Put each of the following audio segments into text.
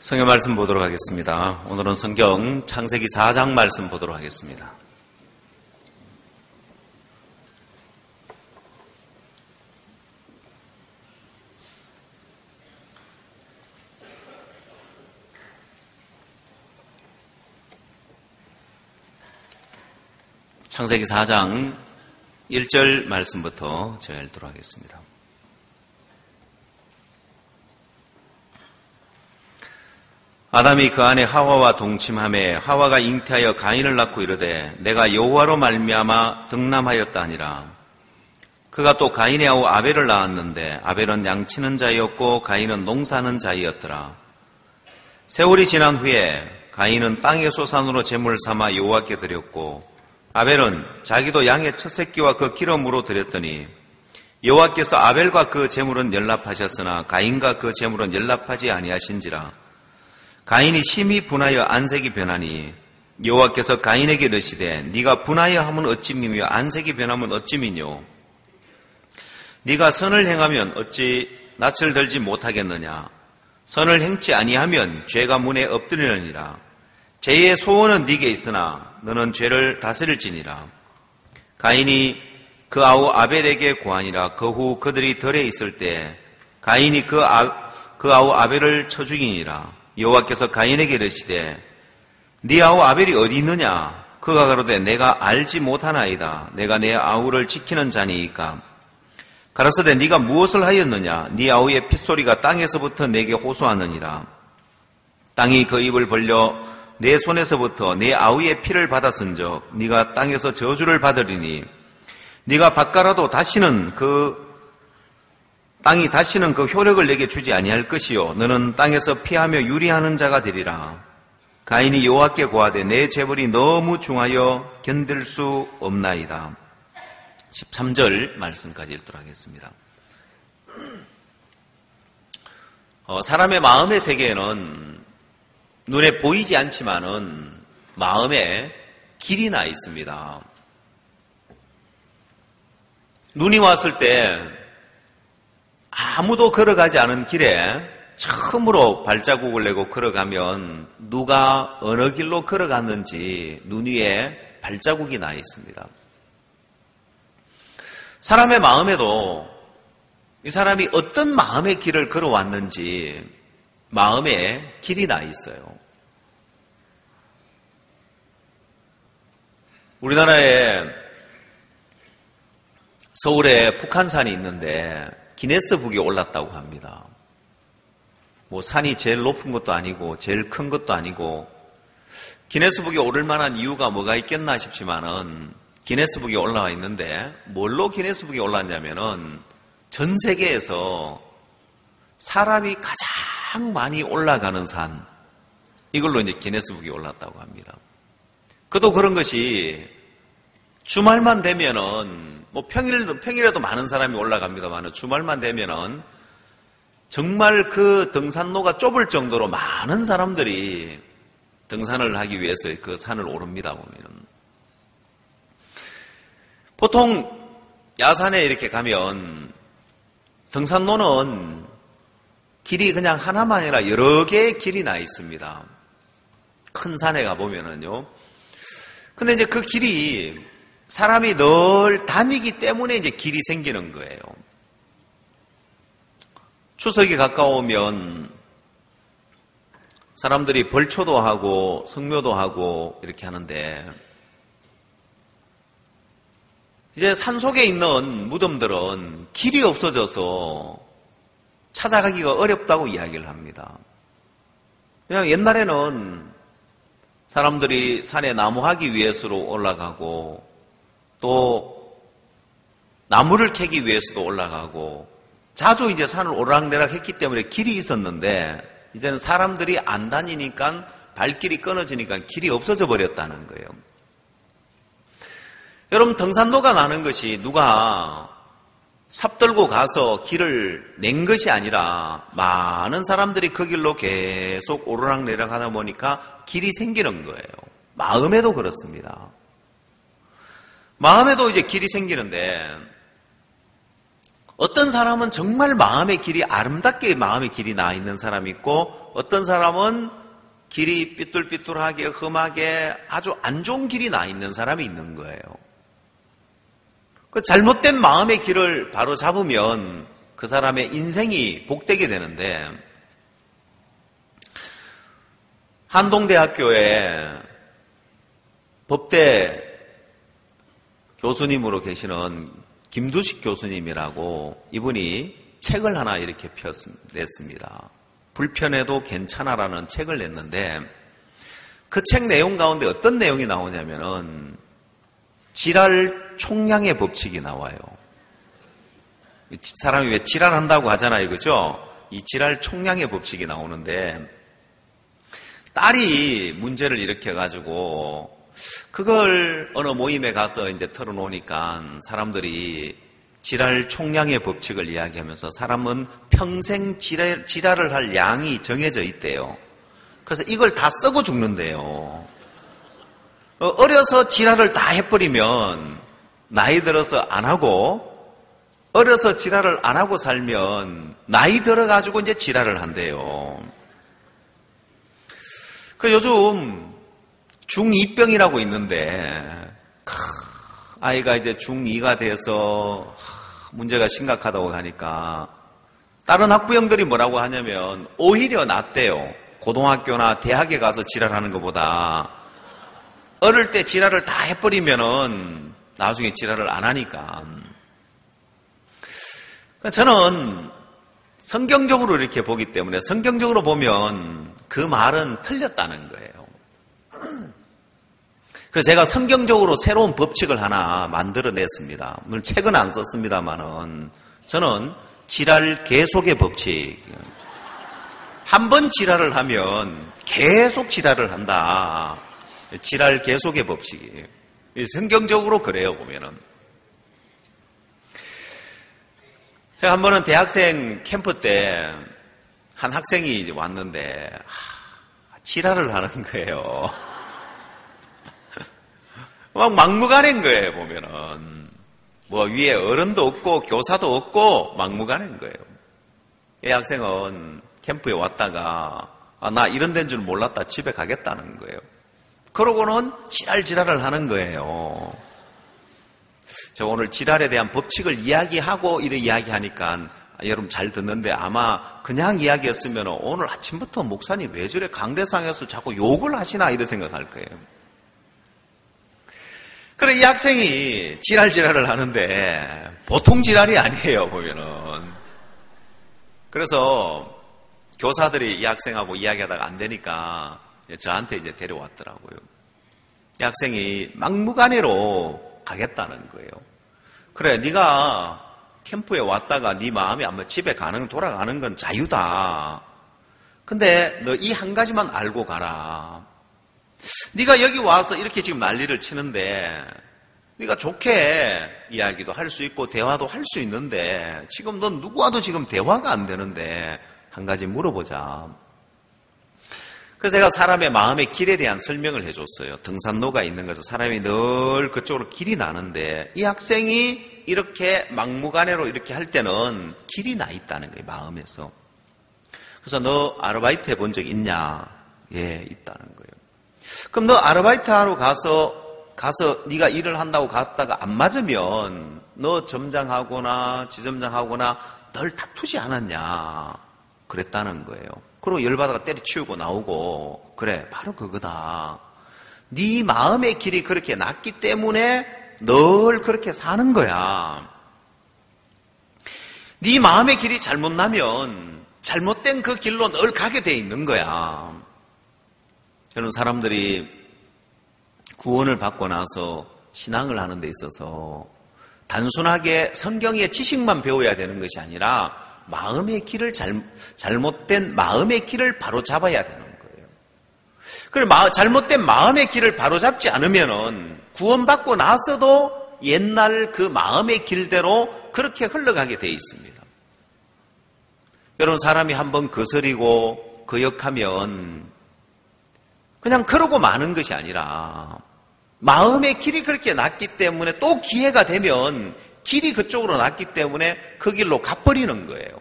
성경 말씀 보도록 하겠습니다. 오늘은 성경 창세기 4장 말씀 보도록 하겠습니다. 창세기 4장 1절 말씀부터 제가 읽도록 하겠습니다. 아담이 그 아내 하와와 동침하매 하와가 잉태하여 가인을 낳고 이르되 내가 여호와로 말미암아 득남하였다 하니라. 그가 또 가인의 아우 아벨을 낳았는데 아벨은 양치는 자였고 가인은 농사하는 자이었더라. 세월이 지난 후에 가인은 땅의 소산으로 제물을 삼아 여호와께 드렸고 아벨은 자기도 양의 첫 새끼와 그 기름으로 드렸더니 여호와께서 아벨과 그 제물은 연락하셨으나 가인과 그 제물은 연락하지 아니하신지라. 가인이 심히 분하여 안색이 변하니 여호와께서 가인에게 이르시되 네가 분하여 하면 어찌미며 안색이 변하면 어찌미뇨. 네가 선을 행하면 어찌 낯을 들지 못하겠느냐. 선을 행치 아니하면 죄가 문에 엎드리느니라. 죄의 소원은 네게 있으나 너는 죄를 다스릴지니라. 가인이 그 아우 아벨에게 고하니라. 그 후 그들이 들에 있을 때 가인이 그 아우 아벨을 쳐 죽이니라. 여호와께서 가인에게 이르시되 네 아우 아벨이 어디 있느냐. 그가 가로되 내가 알지 못하나이다. 내가 내 아우를 지키는 자니이까. 가라사대 네가 무엇을 하였느냐. 네 아우의 핏소리가 땅에서부터 내게 호소하느니라. 땅이 그 입을 벌려 내 손에서부터 내 아우의 피를 받았은즉 네가 땅에서 저주를 받으리니 네가 바꿔라도 땅이 다시는 그 효력을 내게 주지 아니할 것이요 너는 땅에서 피하며 유리하는 자가 되리라. 가인이 여호와께 고하되 내 재벌이 너무 중하여 견딜 수 없나이다. 13절 말씀까지 읽도록 하겠습니다. 사람의 마음의 세계에는 눈에 보이지 않지만은 마음에 길이 나 있습니다. 눈이 왔을 때 아무도 걸어가지 않은 길에 처음으로 발자국을 내고 걸어가면 누가 어느 길로 걸어갔는지 눈 위에 발자국이 나 있습니다. 사람의 마음에도 이 사람이 어떤 마음의 길을 걸어왔는지 마음에 길이 나 있어요. 우리나라에 서울에 북한산이 있는데 기네스북에 올랐다고 합니다. 산이 제일 높은 것도 아니고 제일 큰 것도 아니고 기네스북에 오를 만한 이유가 뭐가 있겠나 싶지만은 기네스북에 올라와 있는데 뭘로 기네스북에 올랐냐면은 전 세계에서 사람이 가장 많이 올라가는 산 이걸로 이제 기네스북에 올랐다고 합니다. 그도 그런 것이 주말만 되면은 평일에도 많은 사람이 올라갑니다만 주말만 되면은 정말 그 등산로가 좁을 정도로 많은 사람들이 등산을 하기 위해서 그 산을 오릅니다. 보면 보통 야산에 이렇게 가면 등산로는 길이 그냥 하나만 아니라 여러 개의 길이 나 있습니다. 큰 산에 가보면은요. 근데 이제 그 길이 사람이 늘 다니기 때문에 이제 길이 생기는 거예요. 추석이 가까우면 사람들이 벌초도 하고 성묘도 하고 이렇게 하는데 이제 산속에 있는 무덤들은 길이 없어져서 찾아가기가 어렵다고 이야기를 합니다. 그냥 옛날에는 사람들이 산에 나무하기 위해서로 올라가고 또 나무를 캐기 위해서도 올라가고 자주 이제 산을 오르락내락 했기 때문에 길이 있었는데 이제는 사람들이 안 다니니까 발길이 끊어지니까 길이 없어져 버렸다는 거예요. 여러분 등산로가 나는 것이 누가 삽들고 가서 길을 낸 것이 아니라 많은 사람들이 그 길로 계속 오르락내락 하다 보니까 길이 생기는 거예요. 마음에도 그렇습니다. 마음에도 이제 길이 생기는데 어떤 사람은 정말 마음의 길이 아름답게 마음의 길이 나 있는 사람이 있고 어떤 사람은 길이 삐뚤삐뚤하게 험하게 아주 안 좋은 길이 나 있는 사람이 있는 거예요. 그 잘못된 마음의 길을 바로 잡으면 그 사람의 인생이 복되게 되는데 한동대학교에 법대 교수님으로 계시는 김두식 교수님이라고 이분이 책을 하나 이렇게 냈습니다. 불편해도 괜찮아라는 책을 냈는데 그 책 내용 가운데 어떤 내용이 나오냐면은 지랄 총량의 법칙이 나와요. 사람이 왜 지랄한다고 하잖아요. 그죠? 이 지랄 총량의 법칙이 나오는데 딸이 문제를 일으켜가지고 그걸 어느 모임에 가서 이제 털어놓으니까 사람들이 지랄 총량의 법칙을 이야기하면서 사람은 평생 지랄을 할 양이 정해져 있대요. 그래서 이걸 다 쓰고 죽는데요. 어려서 지랄을 다 해버리면 나이 들어서 안 하고 어려서 지랄을 안 하고 살면 나이 들어가지고 이제 지랄을 한대요. 그 요즘 중2병이라고 있는데 아이가 이제 중2가 돼서 문제가 심각하다고 하니까 다른 학부형들이 뭐라고 하냐면 오히려 낫대요. 고등학교나 대학에 가서 지랄하는 것보다 어릴 때 지랄을 다 해버리면은 나중에 지랄을 안 하니까. 저는 성경적으로 이렇게 보기 때문에 성경적으로 보면 그 말은 틀렸다는 거예요. 그래서 제가 성경적으로 새로운 법칙을 하나 만들어냈습니다. 물론 책은 안 썼습니다만은 저는 지랄 계속의 법칙. 한 번 지랄을 하면 계속 지랄을 한다. 지랄 계속의 법칙이에요. 성경적으로 그래요, 보면은. 제가 한 번은 대학생 캠프 때 한 학생이 왔는데 지랄을 하는 거예요. 막 막무가내인 거예요, 보면은. 뭐 위에 어른도 없고 교사도 없고 막무가내인 거예요. 이 학생은 캠프에 왔다가 나 이런 데인 줄 몰랐다 집에 가겠다는 거예요. 그러고는 지랄을 하는 거예요. 제가 오늘 지랄에 대한 법칙을 이야기하고 이래 이야기하니까 여러분 잘 듣는데 아마 그냥 이야기했으면 오늘 아침부터 목사님 왜 저래 강대상에서 자꾸 욕을 하시나 이런 생각할 거예요. 그래 이 학생이 지랄을 하는데 보통 지랄이 아니에요, 보면은. 그래서 교사들이 이 학생하고 이야기하다가 안 되니까 저한테 이제 데려왔더라고요. 이 학생이 막무가내로 가겠다는 거예요. 그래, 네가 캠프에 왔다가 네 마음이 아마 집에 돌아가는 건 자유다. 근데 너 이 한 가지만 알고 가라. 네가 여기 와서 이렇게 지금 난리를 치는데 네가 좋게 이야기도 할 수 있고 대화도 할 수 있는데 지금 넌 누구와도 지금 대화가 안 되는데 한 가지 물어보자. 그래서 제가 사람의 마음의 길에 대한 설명을 해줬어요. 등산로가 있는 거죠. 사람이 늘 그쪽으로 길이 나는데 이 학생이 이렇게 막무가내로 이렇게 할 때는 길이 나 있다는 거예요, 마음에서. 그래서 너 아르바이트 해본 적 있냐? 예, 있다는 거예요. 그럼 너 아르바이트 하러 가서 네가 일을 한다고 갔다가 안 맞으면 너 점장하거나 지점장하거나 널 다투지 않았냐? 그랬다는 거예요. 그리고 열받아가 때려치우고 나오고 그래 바로 그거다. 네 마음의 길이 그렇게 났기 때문에 늘 그렇게 사는 거야. 네 마음의 길이 잘못 나면 잘못된 그 길로 늘 가게 돼 있는 거야. 저는 사람들이 구원을 받고 나서 신앙을 하는 데 있어서 단순하게 성경의 지식만 배워야 되는 것이 아니라 마음의 길을 잘못된 마음의 길을 바로 잡아야 되는 거예요. 그리고 잘못된 마음의 길을 바로 잡지 않으면은 구원받고 나서도 옛날 그 마음의 길대로 그렇게 흘러가게 돼 있습니다. 여러분 사람이 한번 거스리고 거역하면 그냥 그러고 마는 것이 아니라 마음의 길이 그렇게 났기 때문에 또 기회가 되면 길이 그쪽으로 났기 때문에 그 길로 가버리는 거예요.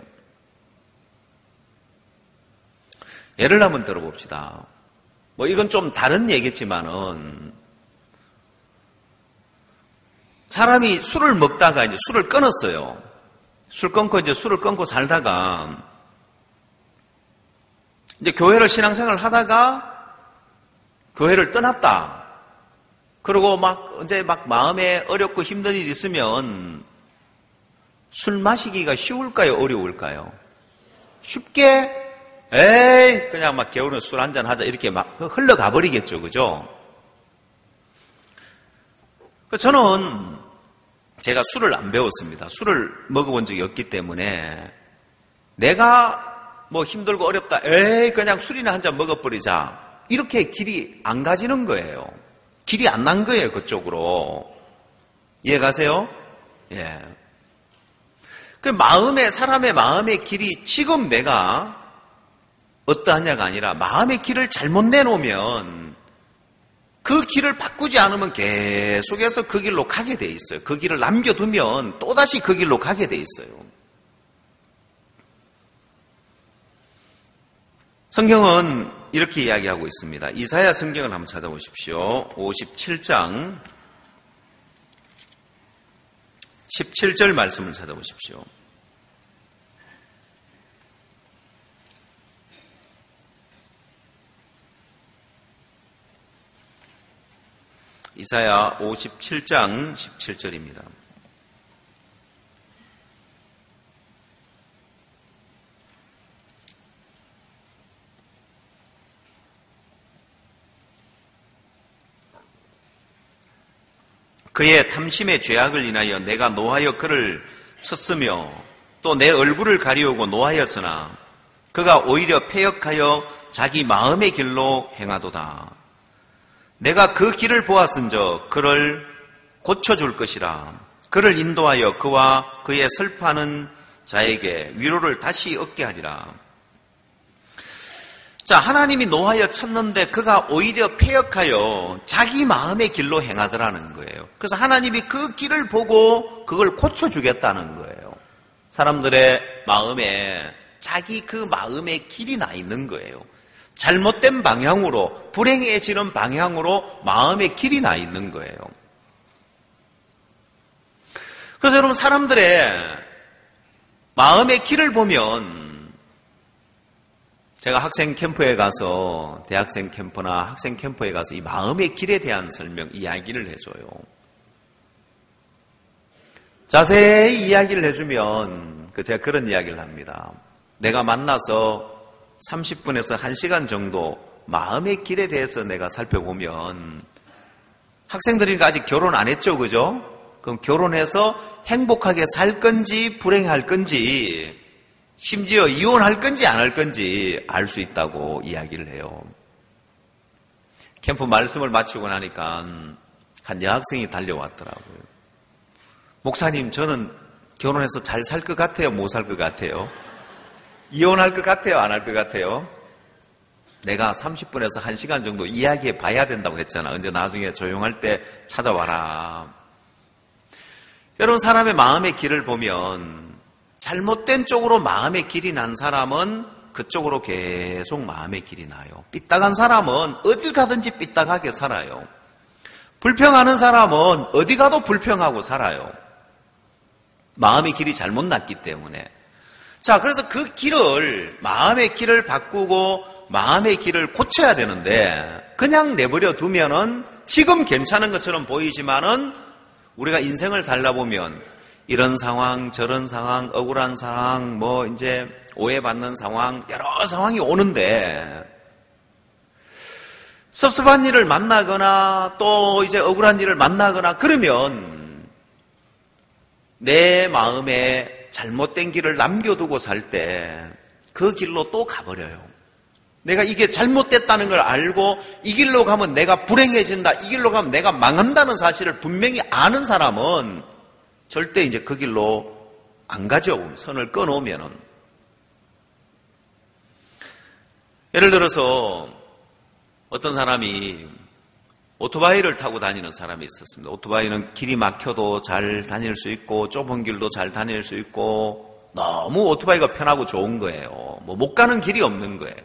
예를 한번 들어봅시다. 뭐 이건 좀 다른 얘기겠지만은 사람이 술을 먹다가 이제 술을 끊었어요. 술을 끊고 살다가 이제 교회를 신앙생활을 하다가 교회를 떠났다. 그리고 이제 마음에 어렵고 힘든 일이 있으면 술 마시기가 쉬울까요? 어려울까요? 쉽게 그냥 겨울은 술 한잔 하자 이렇게 흘러가 버리겠죠. 그죠? 저는 제가 술을 안 배웠습니다. 술을 먹어본 적이 없기 때문에 내가 힘들고 어렵다. 그냥 술이나 한잔 먹어버리자. 이렇게 길이 안 가지는 거예요. 길이 안 난 거예요. 그쪽으로. 이해 가세요? 예. 사람의 마음의 길이 지금 내가 어떠하냐가 아니라 마음의 길을 잘못 내놓으면 그 길을 바꾸지 않으면 계속해서 그 길로 가게 돼 있어요. 그 길을 남겨두면 또다시 그 길로 가게 돼 있어요. 성경은 이렇게 이야기하고 있습니다. 이사야 성경을 한번 찾아보십시오. 57장 17절 말씀을 찾아보십시오. 이사야 57장 17절입니다. 그의 탐심의 죄악을 인하여 내가 노하여 그를 쳤으며 또 내 얼굴을 가리우고 노하였으나 그가 오히려 패역하여 자기 마음의 길로 행하도다. 내가 그 길을 보았은즉 그를 고쳐줄 것이라. 그를 인도하여 그와 그의 슬퍼하는 자에게 위로를 다시 얻게 하리라. 자, 하나님이 노하여 쳤는데 그가 오히려 패역하여 자기 마음의 길로 행하더라는 거예요. 그래서 하나님이 그 길을 보고 그걸 고쳐주겠다는 거예요. 사람들의 마음에 자기 그 마음의 길이 나 있는 거예요. 잘못된 방향으로, 불행해지는 방향으로 마음의 길이 나 있는 거예요. 그래서 여러분, 사람들의 마음의 길을 보면 제가 학생 캠프에 가서, 대학생 캠프나 학생 캠프에 가서 이 마음의 길에 대한 설명, 이야기를 해줘요. 자세히 이야기를 해주면 제가 그런 이야기를 합니다. 내가 만나서 30분에서 1시간 정도 마음의 길에 대해서 내가 살펴보면 학생들이니까 아직 결혼 안 했죠, 그죠? 그럼 결혼해서 행복하게 살 건지 불행할 건지 심지어 이혼할 건지 안 할 건지 알 수 있다고 이야기를 해요. 캠프 말씀을 마치고 나니까 한 여학생이 달려왔더라고요. 목사님, 저는 결혼해서 잘 살 것 같아요? 못 살 것 같아요? 이혼할 것 같아요? 안 할 것 같아요? 내가 30분에서 1시간 정도 이야기해 봐야 된다고 했잖아. 언제 나중에 조용할 때 찾아와라. 여러분, 사람의 마음의 길을 보면 잘못된 쪽으로 마음의 길이 난 사람은 그쪽으로 계속 마음의 길이 나요. 삐딱한 사람은 어딜 가든지 삐딱하게 살아요. 불평하는 사람은 어디 가도 불평하고 살아요. 마음의 길이 잘못 났기 때문에. 자, 그래서 그 길을, 마음의 길을 바꾸고 마음의 길을 고쳐야 되는데 그냥 내버려 두면은 지금 괜찮은 것처럼 보이지만은 우리가 인생을 살다 보면 이런 상황, 저런 상황, 억울한 상황, 이제 오해받는 상황, 여러 상황이 오는데 섭섭한 일을 만나거나 또 이제 억울한 일을 만나거나 그러면 내 마음에 잘못된 길을 남겨두고 살 때 그 길로 또 가버려요. 내가 이게 잘못됐다는 걸 알고 이 길로 가면 내가 불행해진다, 이 길로 가면 내가 망한다는 사실을 분명히 아는 사람은 절대 이제 그 길로 안 가죠. 선을 끊어오면은. 예를 들어서 어떤 사람이 오토바이를 타고 다니는 사람이 있었습니다. 오토바이는 길이 막혀도 잘 다닐 수 있고 좁은 길도 잘 다닐 수 있고 너무 오토바이가 편하고 좋은 거예요. 뭐 못 가는 길이 없는 거예요.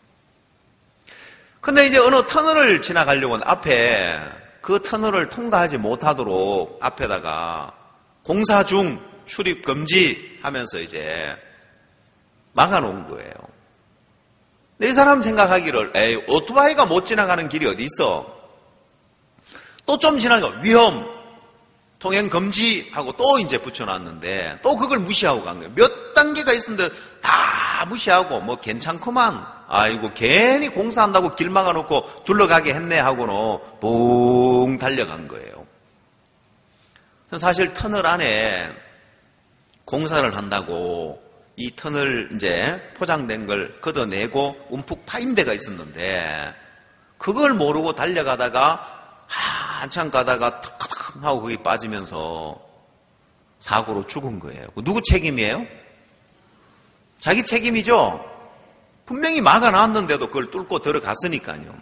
근데 이제 어느 터널을 지나가려고 하는 앞에 그 터널을 통과하지 못하도록 앞에다가 공사 중 출입 금지 하면서 이제 막아놓은 거예요. 근데 이 사람 생각하기를 에이 오토바이가 못 지나가는 길이 어디 있어? 또 좀 지나가 위험 통행 금지하고 또 이제 붙여놨는데 또 그걸 무시하고 간 거예요. 몇 단계가 있었는데 다 무시하고 뭐 괜찮구만. 아이고 괜히 공사한다고 길 막아놓고 둘러가게 했네 하고는 붕 달려간 거예요. 사실 터널 안에 공사를 한다고 이 터널 이제 포장된 걸 걷어내고 움푹 파인 데가 있었는데 그걸 모르고 달려가다가 한참 가다가 턱턱 하고 거기 빠지면서 사고로 죽은 거예요. 누구 책임이에요? 자기 책임이죠. 분명히 막아놨는데도 그걸 뚫고 들어갔으니까요.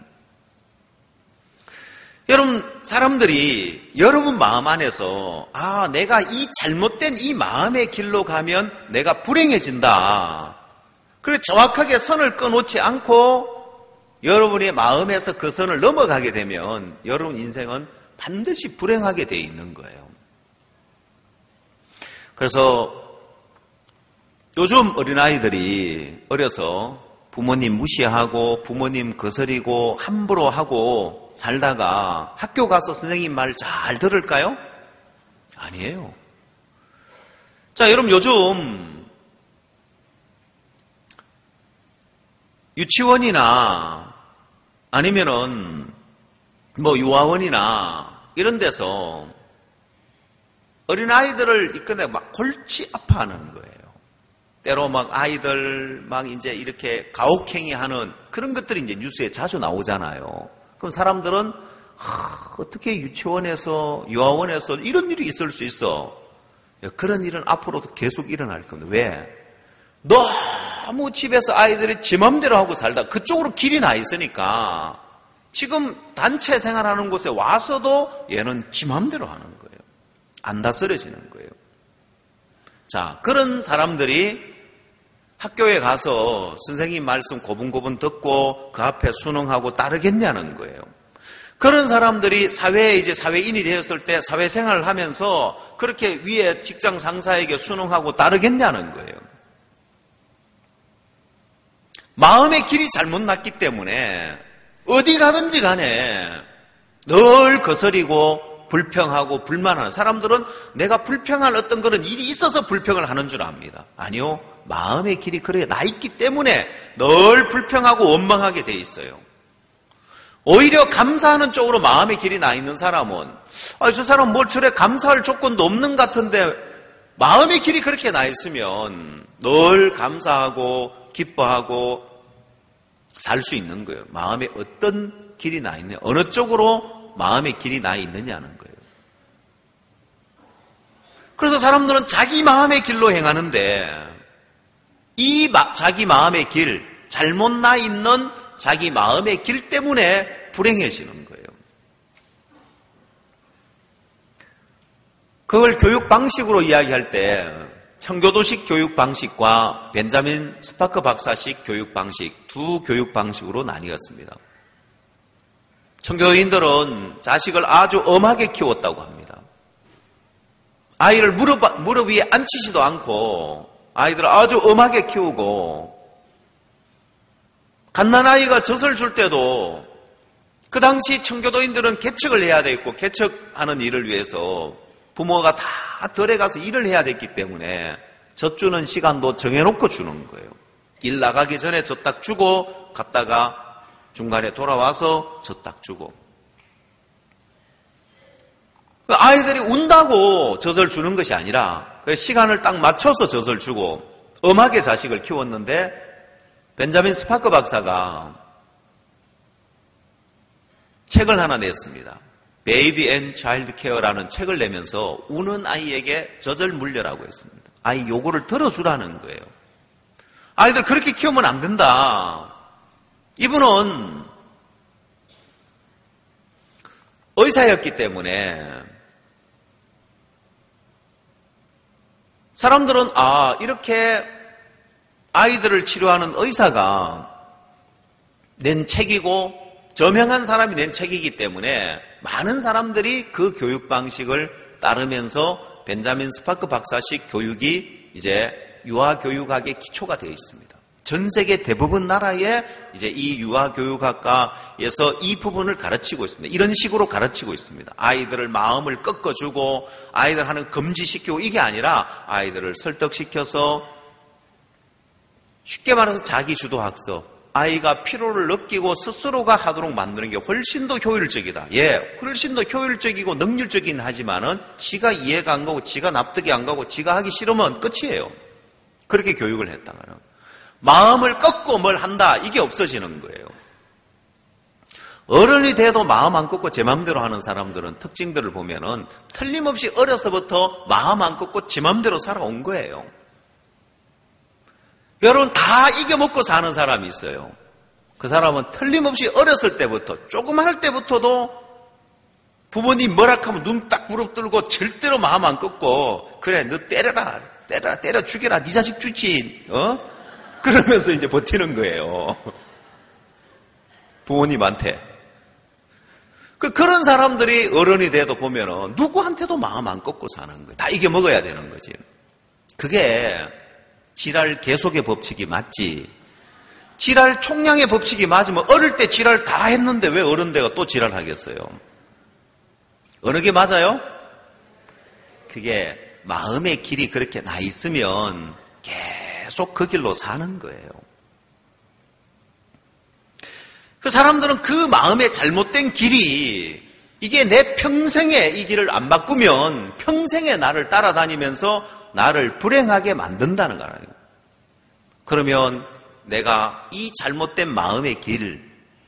여러분, 사람들이 여러분 마음 안에서 내가 이 잘못된 이 마음의 길로 가면 내가 불행해진다. 그래서 정확하게 선을 끊어놓지 않고 여러분의 마음에서 그 선을 넘어가게 되면 여러분 인생은 반드시 불행하게 돼 있는 거예요. 그래서 요즘 어린아이들이 어려서 부모님 무시하고 부모님 거스리고 함부로 하고 살다가 학교 가서 선생님 말 잘 들을까요? 아니에요. 자, 여러분 요즘 유치원이나 아니면은 뭐 유아원이나 이런 데서 어린아이들을 이끌어 막 골치 아파하는 거예요. 때로 막 아이들 막 이제 이렇게 가혹행위 하는 그런 것들이 이제 뉴스에 자주 나오잖아요. 그럼 사람들은 어떻게 유치원에서 유아원에서 이런 일이 있을 수 있어? 그런 일은 앞으로도 계속 일어날 겁니다. 왜? 너무 집에서 아이들이 지 맘대로 하고 살다 그쪽으로 길이 나 있으니까 지금 단체 생활하는 곳에 와서도 얘는 지 맘대로 하는 거예요. 안 다스려지는 거예요. 자, 그런 사람들이 학교에 가서 선생님 말씀 고분고분 듣고 그 앞에 순응하고 따르겠냐는 거예요. 그런 사람들이 사회에 이제 사회인이 되었을 때 사회생활을 하면서 그렇게 위에 직장 상사에게 순응하고 따르겠냐는 거예요. 마음의 길이 잘못 났기 때문에 어디 가든지 간에 늘 거스리고 불평하고 불만하는 사람들은 내가 불평할 어떤 그런 일이 있어서 불평을 하는 줄 압니다. 아니요. 마음의 길이 그래 나 있기 때문에 늘 불평하고 원망하게 돼 있어요. 오히려 감사하는 쪽으로 마음의 길이 나 있는 사람은 저 사람 뭘 저래 감사할 조건도 없는 것 같은데 마음의 길이 그렇게 나 있으면 늘 감사하고 기뻐하고 살 수 있는 거예요. 마음에 어떤 길이 나 있냐, 어느 쪽으로 마음의 길이 나 있느냐는 거예요. 그래서 사람들은 자기 마음의 길로 행하는데 이 자기 마음의 길, 잘못 나 있는 자기 마음의 길 때문에 불행해지는 거예요. 그걸 교육 방식으로 이야기할 때 청교도식 교육 방식과 벤자민 스파크 박사식 교육 방식 두 교육 방식으로 나뉘었습니다. 청교도인들은 자식을 아주 엄하게 키웠다고 합니다. 아이를 무릎 위에 앉히지도 않고 아이들을 아주 엄하게 키우고 갓난아이가 젖을 줄 때도 그 당시 청교도인들은 개척을 해야 되겠고 개척하는 일을 위해서 부모가 다 덜에 가서 일을 해야 됐기 때문에 젖 주는 시간도 정해놓고 주는 거예요. 일 나가기 전에 젖 딱 주고 갔다가 중간에 돌아와서 젖 딱 주고 아이들이 운다고 젖을 주는 것이 아니라 시간을 딱 맞춰서 젖을 주고 엄하게 자식을 키웠는데 벤자민 스파크 박사가 책을 하나 냈습니다. Baby and Child Care라는 책을 내면서 우는 아이에게 젖을 물려라고 했습니다. 아이 요구를 들어주라는 거예요. 아이들 그렇게 키우면 안 된다. 이분은 의사였기 때문에 사람들은 이렇게 아이들을 치료하는 의사가 낸 책이고 저명한 사람이 낸 책이기 때문에 많은 사람들이 그 교육 방식을 따르면서 벤자민 스파크 박사식 교육이 이제 유아교육학의 기초가 되어 있습니다. 전 세계 대부분 나라에 이제 이 유아교육학과에서 이 부분을 가르치고 있습니다. 이런 식으로 가르치고 있습니다. 아이들을 마음을 꺾어주고 아이들 하는 금지시키고 이게 아니라 아이들을 설득시켜서 쉽게 말해서 자기주도학습. 아이가 피로를 느끼고 스스로가 하도록 만드는 게 훨씬 더 효율적이다. 훨씬 더 효율적이고 능률적이긴 하지만은 지가 이해가 안 가고 지가 납득이 안 가고 지가 하기 싫으면 끝이에요. 그렇게 교육을 했다가는. 마음을 꺾고 뭘 한다. 이게 없어지는 거예요. 어른이 돼도 마음 안 꺾고 제 마음대로 하는 사람들은 특징들을 보면은 틀림없이 어려서부터 마음 안 꺾고 제 마음대로 살아온 거예요. 여러분 다 이겨먹고 사는 사람이 있어요. 그 사람은 틀림없이 어렸을 때부터 조그마할 때부터도 부모님 뭐라 하면 눈 딱 부릅뜨고 절대로 마음 안 꺾고 그래 너 때려라 때려 죽여라 네 자식 죽지 그러면서 이제 버티는 거예요. 부모님한테. 그런 사람들이 어른이 돼도 보면은 누구한테도 마음 안 꺾고 사는 거예요. 다 이겨먹어야 되는 거지. 그게 지랄 계속의 법칙이 맞지. 지랄 총량의 법칙이 맞으면 어릴 때 지랄 다 했는데 왜 어른 돼가 또 지랄 하겠어요? 어느 게 맞아요? 그게 마음의 길이 그렇게 나 있으면 계속 그 길로 사는 거예요. 그 사람들은 그 마음의 잘못된 길이 이게 내 평생에 이 길을 안 바꾸면 평생에 나를 따라다니면서 나를 불행하게 만든다는 거예요. 그러면 내가 이 잘못된 마음의 길,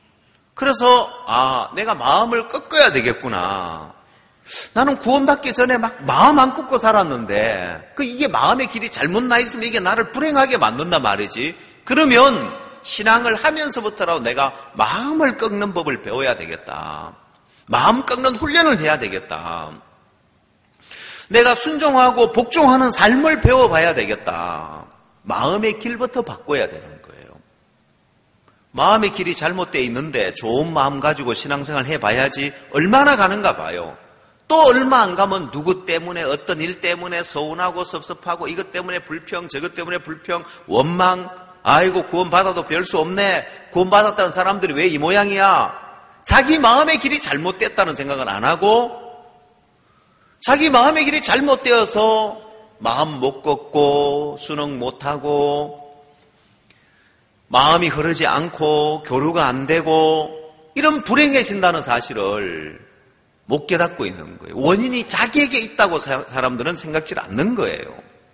그래서 내가 마음을 꺾어야 되겠구나. 나는 구원받기 전에 막 마음 안 꺾고 살았는데 이게 마음의 길이 잘못 나 있으면 이게 나를 불행하게 만든단 말이지. 그러면 신앙을 하면서부터라도 내가 마음을 꺾는 법을 배워야 되겠다. 마음 꺾는 훈련을 해야 되겠다. 내가 순종하고 복종하는 삶을 배워봐야 되겠다. 마음의 길부터 바꿔야 되는 거예요. 마음의 길이 잘못되어 있는데 좋은 마음 가지고 신앙생활 해봐야지 얼마나 가는가 봐요. 또 얼마 안 가면 누구 때문에 어떤 일 때문에 서운하고 섭섭하고 이것 때문에 불평 저것 때문에 불평 원망 아이고 구원받아도 별 수 없네. 구원받았다는 사람들이 왜 이 모양이야. 자기 마음의 길이 잘못됐다는 생각을 안 하고 자기 마음의 길이 잘못되어서 마음 못 꺾고 수능 못하고 마음이 흐르지 않고 교류가 안 되고 이런 불행해진다는 사실을 못 깨닫고 있는 거예요. 원인이 자기에게 있다고 사람들은 생각지 않는 거예요.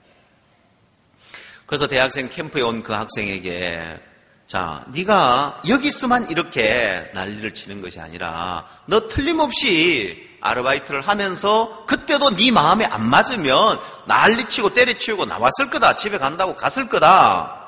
그래서 대학생 캠프에 온 그 학생에게 자, 네가 여기 있으면 이렇게 난리를 치는 것이 아니라 너 틀림없이 아르바이트를 하면서 그때도 네 마음에 안 맞으면 난리치고 때려치우고 나왔을 거다. 집에 간다고 갔을 거다.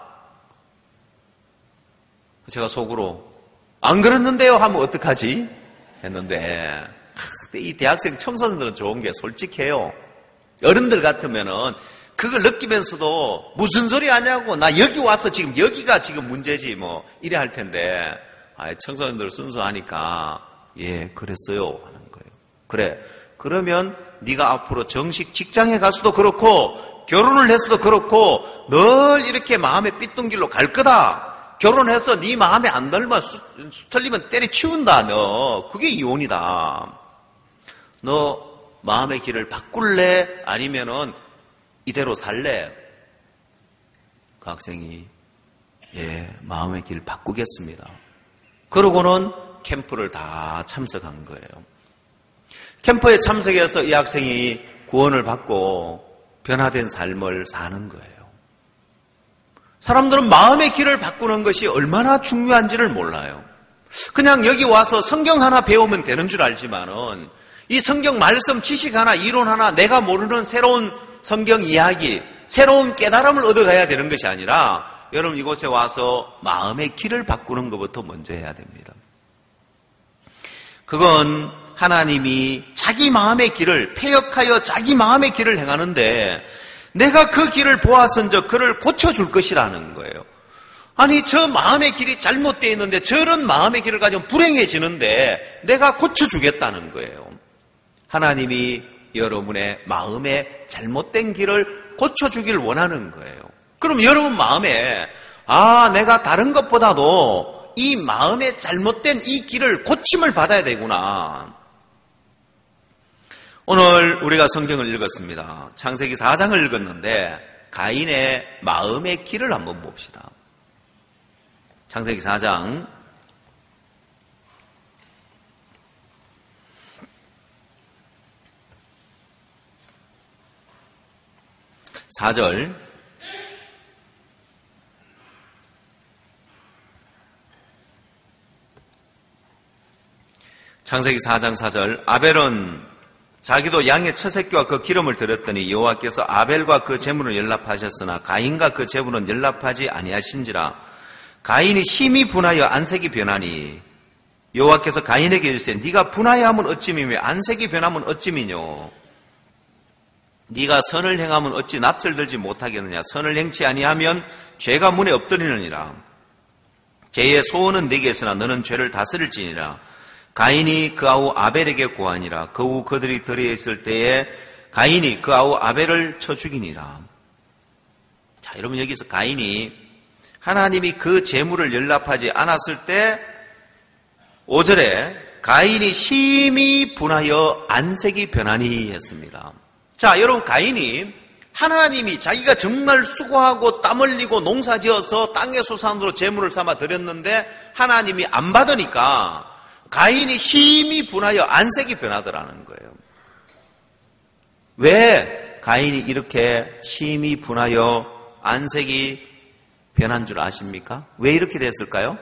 제가 속으로 안 그랬는데요 하면 어떡하지? 했는데 이 대학생 청소년들은 좋은 게 솔직해요. 어른들 같으면은 그걸 느끼면서도 무슨 소리 하냐고 나 여기 와서 지금 여기가 지금 문제지 뭐 이래 할 텐데 청소년들 순수하니까 예 그랬어요 하는 거예요. 그래 그러면 네가 앞으로 정식 직장에 가서도 그렇고 결혼을 해서도 그렇고 늘 이렇게 마음의 삐뚤길로 갈 거다. 결혼해서 네 마음에 안 들면 틀리면 때려치운다. 너 그게 이혼이다. 너 마음의 길을 바꿀래? 아니면은 이대로 살래? 그 학생이 예 마음의 길을 바꾸겠습니다. 그러고는 캠프를 다 참석한 거예요. 캠프에 참석해서 이 학생이 구원을 받고 변화된 삶을 사는 거예요. 사람들은 마음의 길을 바꾸는 것이 얼마나 중요한지를 몰라요. 그냥 여기 와서 성경 하나 배우면 되는 줄 알지만은 이 성경 말씀 지식 하나 이론 하나 내가 모르는 새로운 성경 이야기 새로운 깨달음을 얻어가야 되는 것이 아니라 여러분 이곳에 와서 마음의 길을 바꾸는 것부터 먼저 해야 됩니다. 그건 하나님이 자기 마음의 길을 패역하여 자기 마음의 길을 행하는데 내가 그 길을 보아선적 그를 고쳐줄 것이라는 거예요. 아니 저 마음의 길이 잘못되어 있는데 저런 마음의 길을 가지면 불행해지는데 내가 고쳐주겠다는 거예요. 하나님이 여러분의 마음의 잘못된 길을 고쳐주길 원하는 거예요. 그럼 여러분 마음에 내가 다른 것보다도 이 마음의 잘못된 이 길을 고침을 받아야 되구나. 오늘 우리가 성경을 읽었습니다. 창세기 4장을 읽었는데 가인의 마음의 길을 한번 봅시다. 창세기 4장 4절 창세기 4장 4절 아벨은 자기도 양의 첫 새끼와 그 기름을 드렸더니 여호와께서 아벨과 그 제물은 연락하셨으나 가인과 그 제물은 연락하지 아니하신지라. 가인이 심히 분하여 안색이 변하니 여호와께서 가인에게 이르시되 네가 분하여 하면 어찌미며 안색이 변하면 어찌미뇨. 네가 선을 행하면 어찌 낯을 들지 못하겠느냐. 선을 행치 아니하면 죄가 문에 엎드리느니라. 죄의 소원은 네게 있으나 너는 죄를 다스릴지니라. 가인이 그 아우 아벨에게 고하니라. 그 후 그들이 들에 있을 때에 가인이 그 아우 아벨을 쳐 죽이니라. 자, 여러분 여기서 가인이 하나님이 그 제물을 연락하지 않았을 때 5절에 가인이 심히 분하여 안색이 변하니 했습니다. 자, 여러분 가인이 하나님이 자기가 정말 수고하고 땀 흘리고 농사지어서 땅의 소산으로 제물을 삼아 드렸는데 하나님이 안 받으니까 가인이 심히 분하여 안색이 변하더라는 거예요. 왜 가인이 이렇게 심히 분하여 안색이 변한 줄 아십니까? 왜 이렇게 됐을까요?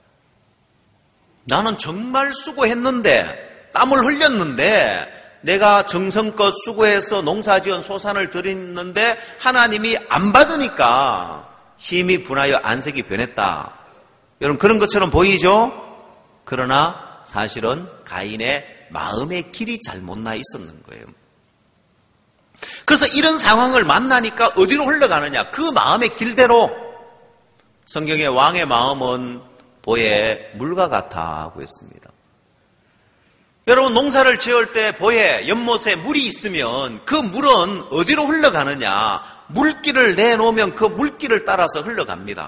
나는 정말 수고했는데 땀을 흘렸는데 내가 정성껏 수고해서 농사지은 소산을 드렸는데 하나님이 안 받으니까 심히 분하여 안색이 변했다. 여러분 그런 것처럼 보이죠? 그러나 사실은 가인의 마음의 길이 잘못 나 있었는 거예요. 그래서 이런 상황을 만나니까 어디로 흘러가느냐? 그 마음의 길대로. 성경의 왕의 마음은 보에 물과 같아 하고 있습니다. 여러분 농사를 지을 때 보에 연못에 물이 있으면 그 물은 어디로 흘러가느냐? 물길을 내놓으면 그 물길을 따라서 흘러갑니다.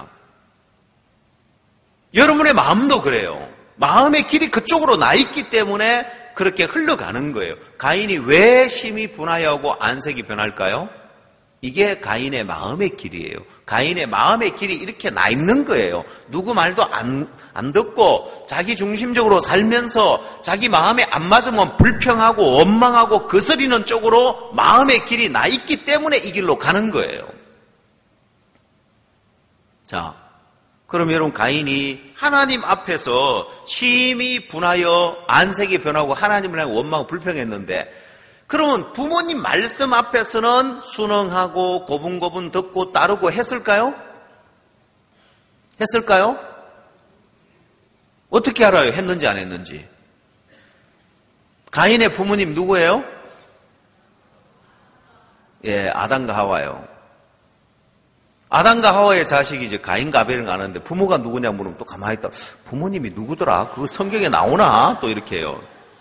여러분의 마음도 그래요. 마음의 길이 그쪽으로 나 있기 때문에 그렇게 흘러가는 거예요. 가인이 왜 심히 분하여하고 안색이 변할까요? 이게 가인의 마음의 길이에요. 가인의 마음의 길이 이렇게 나 있는 거예요. 누구 말도 안 듣고 자기 중심적으로 살면서 자기 마음에 안 맞으면 불평하고 원망하고 거스리는 쪽으로 마음의 길이 나 있기 때문에 이 길로 가는 거예요. 자, 그럼 여러분 가인이 하나님 앞에서 심히 분하여 안색이 변하고 하나님을 향해 원망하고 불평했는데 그러면 부모님 말씀 앞에서는 순응하고 고분고분 듣고 따르고 했을까요? 했을까요? 어떻게 알아요? 했는지 안 했는지. 가인의 부모님 누구예요? 예, 아담과 하와요. 아담과 하와의 자식이 이제 가인과 아벨을 아는데 부모가 누구냐 물으면 또 가만히 있다. 부모님이 누구더라? 그거 성경에 나오나? 또 이렇게 해요.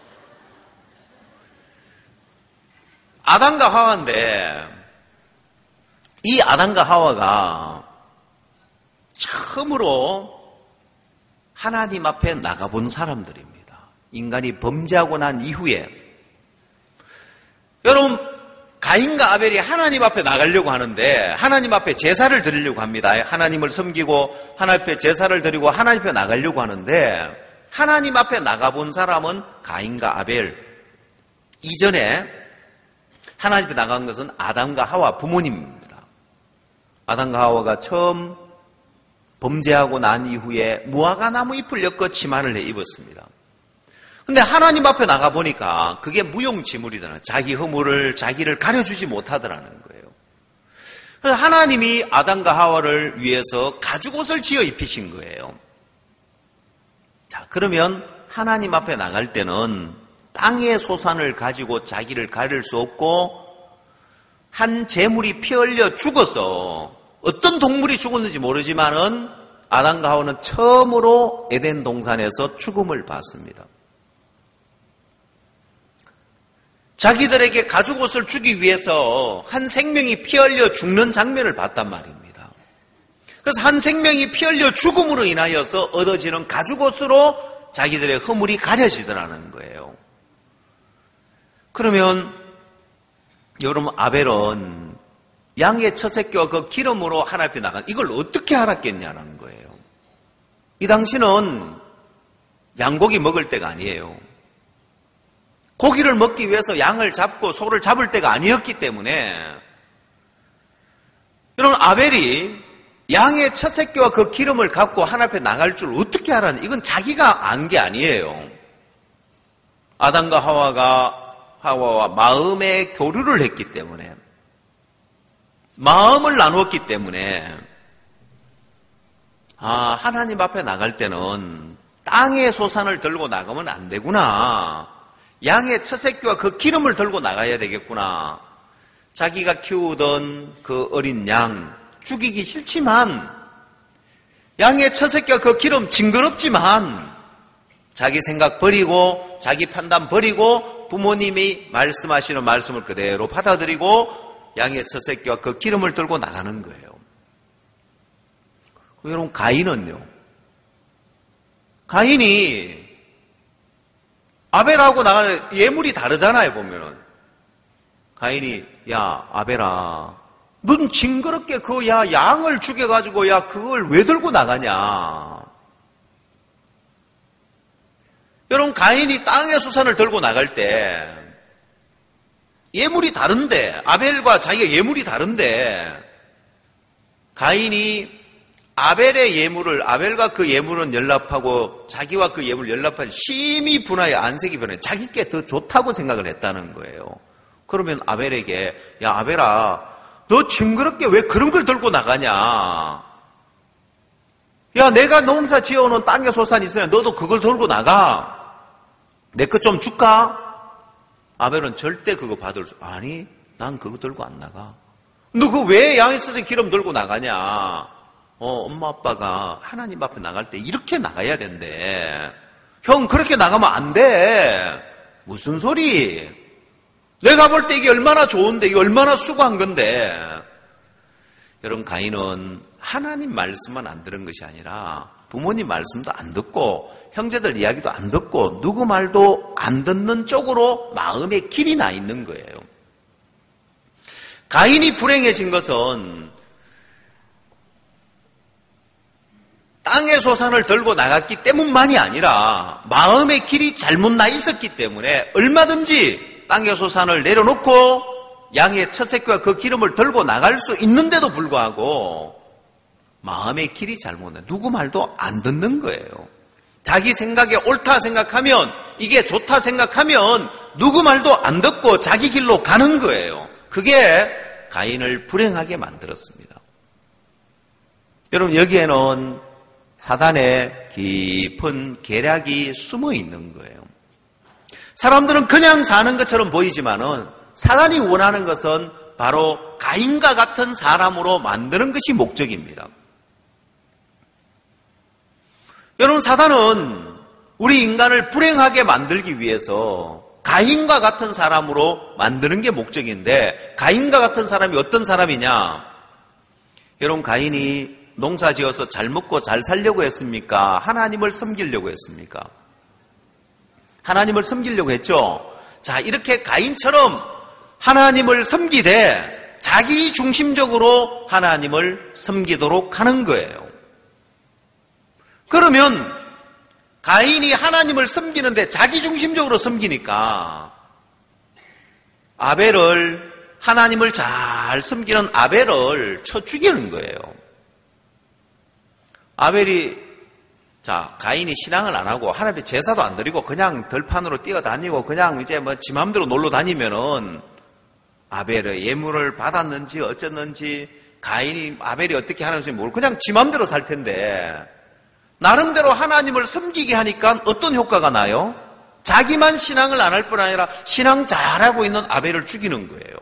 아담과 하와인데 이 아담과 하와가 처음으로 하나님 앞에 나가본 사람들입니다. 인간이 범죄하고 난 이후에 여러분 가인과 아벨이 하나님 앞에 나가려고 하는데 하나님 앞에 제사를 드리려고 합니다. 하나님을 섬기고 하나님 앞에 제사를 드리고 하나님 앞에 나가려고 하는데 하나님 앞에 나가본 사람은 가인과 아벨. 이전에 하나님 앞에 나간 것은 아담과 하와 부모님입니다. 아담과 하와가 처음 범죄하고 난 이후에 무화과 나무 잎을 엮어 치마를 해 입었습니다. 근데 하나님 앞에 나가보니까 그게 무용지물이더라. 자기 허물을, 자기를 가려주지 못하더라는 거예요. 그래서 하나님이 아담과 하와를 위해서 가죽옷을 지어 입히신 거예요. 자, 그러면 하나님 앞에 나갈 때는 땅의 소산을 가지고 자기를 가릴 수 없고 한 재물이 피 흘려 죽어서 어떤 동물이 죽었는지 모르지만은 아담과 하와는 처음으로 에덴 동산에서 죽음을 받습니다. 자기들에게 가죽옷을 주기 위해서 한 생명이 피 흘려 죽는 장면을 봤단 말입니다. 그래서 한 생명이 피 흘려 죽음으로 인하여서 얻어지는 가죽옷으로 자기들의 허물이 가려지더라는 거예요. 그러면 여러분, 아벨은 양의 첫 새끼와 그 기름으로 하나님 앞에 나간 이걸 어떻게 알았겠냐는 거예요. 이 당시는 양고기 먹을 때가 아니에요. 고기를 먹기 위해서 양을 잡고 소를 잡을 때가 아니었기 때문에 여러분, 아벨이 양의 첫 새끼와 그 기름을 갖고 하나님 앞에 나갈 줄 어떻게 알았냐? 이건 자기가 안 게 아니에요. 아담과 하와와 마음의 교류를 했기 때문에, 마음을 나누었기 때문에, 하나님 앞에 나갈 때는 땅의 소산을 들고 나가면 안 되구나. 양의 첫 새끼와 그 기름을 들고 나가야 되겠구나. 자기가 키우던 그 어린 양 죽이기 싫지만, 양의 첫 새끼와 그 기름 징그럽지만 자기 생각 버리고 자기 판단 버리고 부모님이 말씀하시는 말씀을 그대로 받아들이고 양의 첫 새끼와 그 기름을 들고 나가는 거예요. 여러분, 가인은요, 가인이 아벨하고 나가는 예물이 다르잖아요. 보면은 가인이, 야 아벨아, 넌 징그럽게 그 양을 죽여가지고 그걸 왜 들고 나가냐. 여러분, 가인이 땅의 수산을 들고 나갈 때 예물이 다른데, 아벨과 자기가 예물이 다른데, 가인이 아벨의 예물을, 아벨과 그 예물은 연합하고 자기와 그 예물을 연합한 심히 분하여 안색이 변해 자기께 더 좋다고 생각을 했다는 거예요. 그러면 아벨에게, 야 아벨아, 너 징그럽게 왜 그런 걸 들고 나가냐. 야, 내가 농사 지어놓은 땅의 소산이 있으면 너도 그걸 들고 나가. 내 거 좀 줄까? 아벨은 절대 그거 받을 수, 아니, 난 그거 들고 안 나가. 너 그거 왜 양의 젖의 기름 들고 나가냐? 엄마 아빠가 하나님 앞에 나갈 때 이렇게 나가야 된대. 형, 그렇게 나가면 안 돼. 무슨 소리? 내가 볼 때 이게 얼마나 좋은데, 이게 얼마나 수고한 건데. 여러분, 가인은 하나님 말씀만 안 들은 것이 아니라 부모님 말씀도 안 듣고 형제들 이야기도 안 듣고 누구 말도 안 듣는 쪽으로 마음에 길이 나 있는 거예요. 가인이 불행해진 것은 땅의 소산을 들고 나갔기 때문만이 아니라 마음의 길이 잘못 나 있었기 때문에 얼마든지 땅의 소산을 내려놓고 양의 첫 새끼와 그 기름을 들고 나갈 수 있는데도 불구하고 마음의 길이 잘못해. 누구 말도 안 듣는 거예요. 자기 생각에 옳다 생각하면, 이게 좋다 생각하면 누구 말도 안 듣고 자기 길로 가는 거예요. 그게 가인을 불행하게 만들었습니다. 여러분, 여기에는 사단의 깊은 계략이 숨어 있는 거예요. 사람들은 그냥 사는 것처럼 보이지만은 사단이 원하는 것은 바로 가인과 같은 사람으로 만드는 것이 목적입니다. 여러분, 사단은 우리 인간을 불행하게 만들기 위해서 가인과 같은 사람으로 만드는 게 목적인데, 가인과 같은 사람이 어떤 사람이냐? 여러분, 가인이 농사 지어서 잘 먹고 잘 살려고 했습니까? 하나님을 섬기려고 했습니까? 하나님을 섬기려고 했죠. 자, 이렇게 가인처럼 하나님을 섬기되 자기 중심적으로 하나님을 섬기도록 하는 거예요. 그러면 가인이 하나님을 섬기는데 자기 중심적으로 섬기니까 아벨을, 하나님을 잘 섬기는 아벨을 쳐 죽이는 거예요. 아벨이, 가인이 신앙을 안 하고 하나님의 제사도 안 드리고 그냥 들판으로 뛰어다니고 그냥 이제 지 맘대로 놀러 다니면은 아벨의 예물을 받았는지 어쨌는지 가인이, 아벨이 어떻게 하는지 모르고 그냥 지 맘대로 살 텐데, 나름대로 하나님을 섬기게 하니까 어떤 효과가 나요? 자기만 신앙을 안 할 뿐 아니라 신앙 잘하고 있는 아벨을 죽이는 거예요.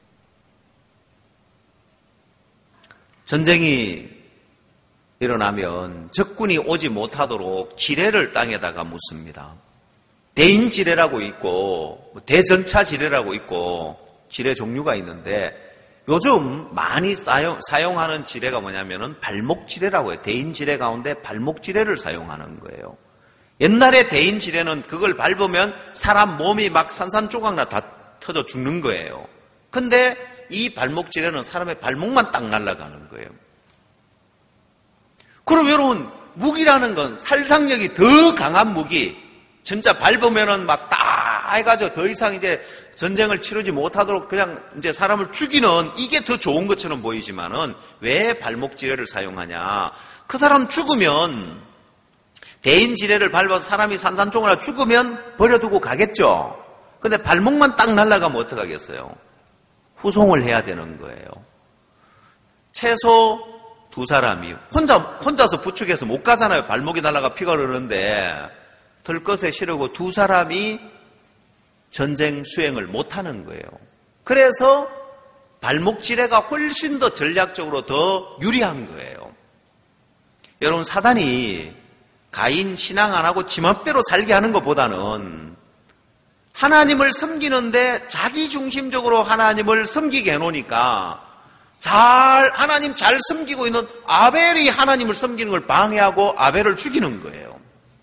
전쟁이 일어나면 적군이 오지 못하도록 지뢰를 땅에다가 묻습니다. 대인지뢰라고 있고 대전차 지뢰라고 있고 지뢰 종류가 있는데 요즘 많이 사용하는 지뢰가 뭐냐면은 발목 지뢰라고 해요. 대인 지뢰 가운데 발목 지뢰를 사용하는 거예요. 옛날에 대인 지뢰는 그걸 밟으면 사람 몸이 막 산산조각나 다 터져 죽는 거예요. 근데 이 발목 지뢰는 사람의 발목만 딱 날아가는 거예요. 그럼 여러분, 무기라는 건 살상력이 더 강한 무기, 진짜 밟으면은 막 딱 해가지고 더 이상 이제 전쟁을 치르지 못하도록 그냥 이제 사람을 죽이는 이게 더 좋은 것처럼 보이지만은 왜 발목 지뢰를 사용하냐? 그 사람 죽으면 대인 지뢰를 밟아서 사람이 산산조각나 죽으면 버려두고 가겠죠. 근데 발목만 딱 날아가면 어떡하겠어요? 후송을 해야 되는 거예요. 최소 두 사람이 혼자서 부축해서 못 가잖아요. 발목이 날아가 피가 흐르는데 들것에 실으고 두 사람이 전쟁 수행을 못하는 거예요. 그래서 발목 지뢰가 훨씬 더 전략적으로 더 유리한 거예요. 여러분, 사단이 가인 신앙 안 하고 지 맘대로 살게 하는 것보다는 하나님을 섬기는데 자기 중심적으로 하나님을 섬기게 해놓으니까 하나님 잘 섬기고 있는 아벨이 하나님을 섬기는 걸 방해하고 아벨을 죽이는 거예요.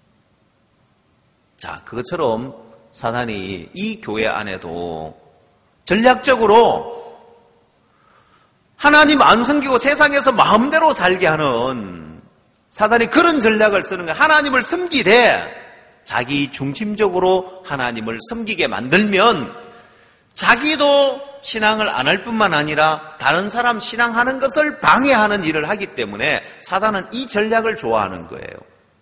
자, 그것처럼 사단이 이 교회 안에도 전략적으로 하나님 안 섬기고 세상에서 마음대로 살게 하는 사단이 그런 전략을 쓰는 거예요. 하나님을 섬기되 자기 중심적으로 하나님을 섬기게 만들면 자기도 신앙을 안 할 뿐만 아니라 다른 사람 신앙하는 것을 방해하는 일을 하기 때문에 사단은 이 전략을 좋아하는 거예요.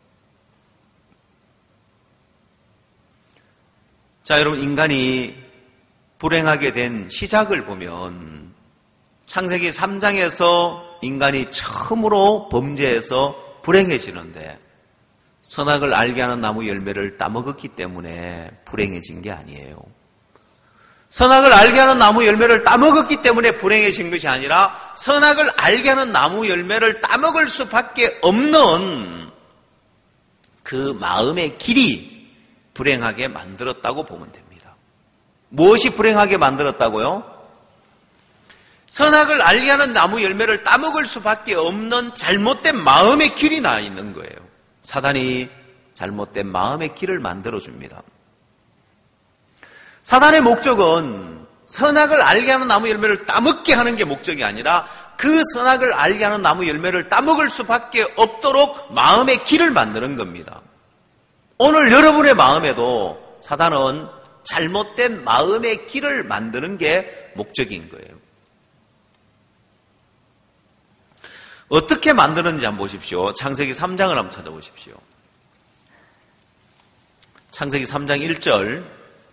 자, 여러분, 인간이 불행하게 된 시작을 보면 창세기 3장에서 인간이 처음으로 범죄해서 불행해지는데 선악을 알게 하는 나무 열매를 따먹었기 때문에 불행해진 게 아니에요. 선악을 알게 하는 나무 열매를 따먹었기 때문에 불행해진 것이 아니라 선악을 알게 하는 나무 열매를 따먹을 수밖에 없는 그 마음의 길이 불행하게 만들었다고 보면 됩니다. 무엇이 불행하게 만들었다고요? 선악을 알게 하는 나무 열매를 따먹을 수밖에 없는 잘못된 마음의 길이 나 있는 거예요. 사단이 잘못된 마음의 길을 만들어줍니다. 사단의 목적은 선악을 알게 하는 나무 열매를 따먹게 하는 게 목적이 아니라 그 선악을 알게 하는 나무 열매를 따먹을 수밖에 없도록 마음의 길을 만드는 겁니다. 오늘 여러분의 마음에도 사단은 잘못된 마음의 길을 만드는 게 목적인 거예요. 어떻게 만드는지 한번 보십시오. 창세기 3장을 한번 찾아보십시오. 창세기 3장 1절.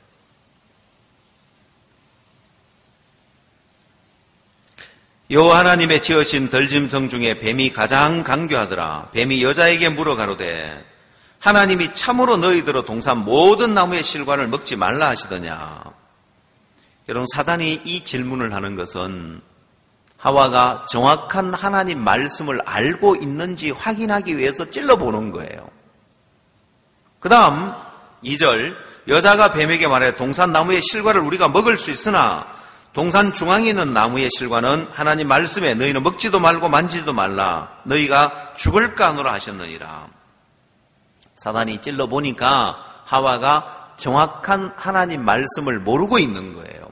여호와 하나님의 지으신 들짐승 중에 뱀이 가장 강교하더라. 뱀이 여자에게 물어 가로되 하나님이 참으로 너희들어 동산 모든 나무의 실과를 먹지 말라 하시더냐. 여러분, 사단이 이 질문을 하는 것은 하와가 정확한 하나님 말씀을 알고 있는지 확인하기 위해서 찔러보는 거예요. 그 다음 2절, 여자가 뱀에게 말해 동산 나무의 실과를 우리가 먹을 수 있으나 동산 중앙에 있는 나무의 실과는 하나님 말씀에 너희는 먹지도 말고 만지지도 말라. 너희가 죽을까 하노라 하셨느니라. 사단이 찔러보니까 하와가 정확한 하나님 말씀을 모르고 있는 거예요.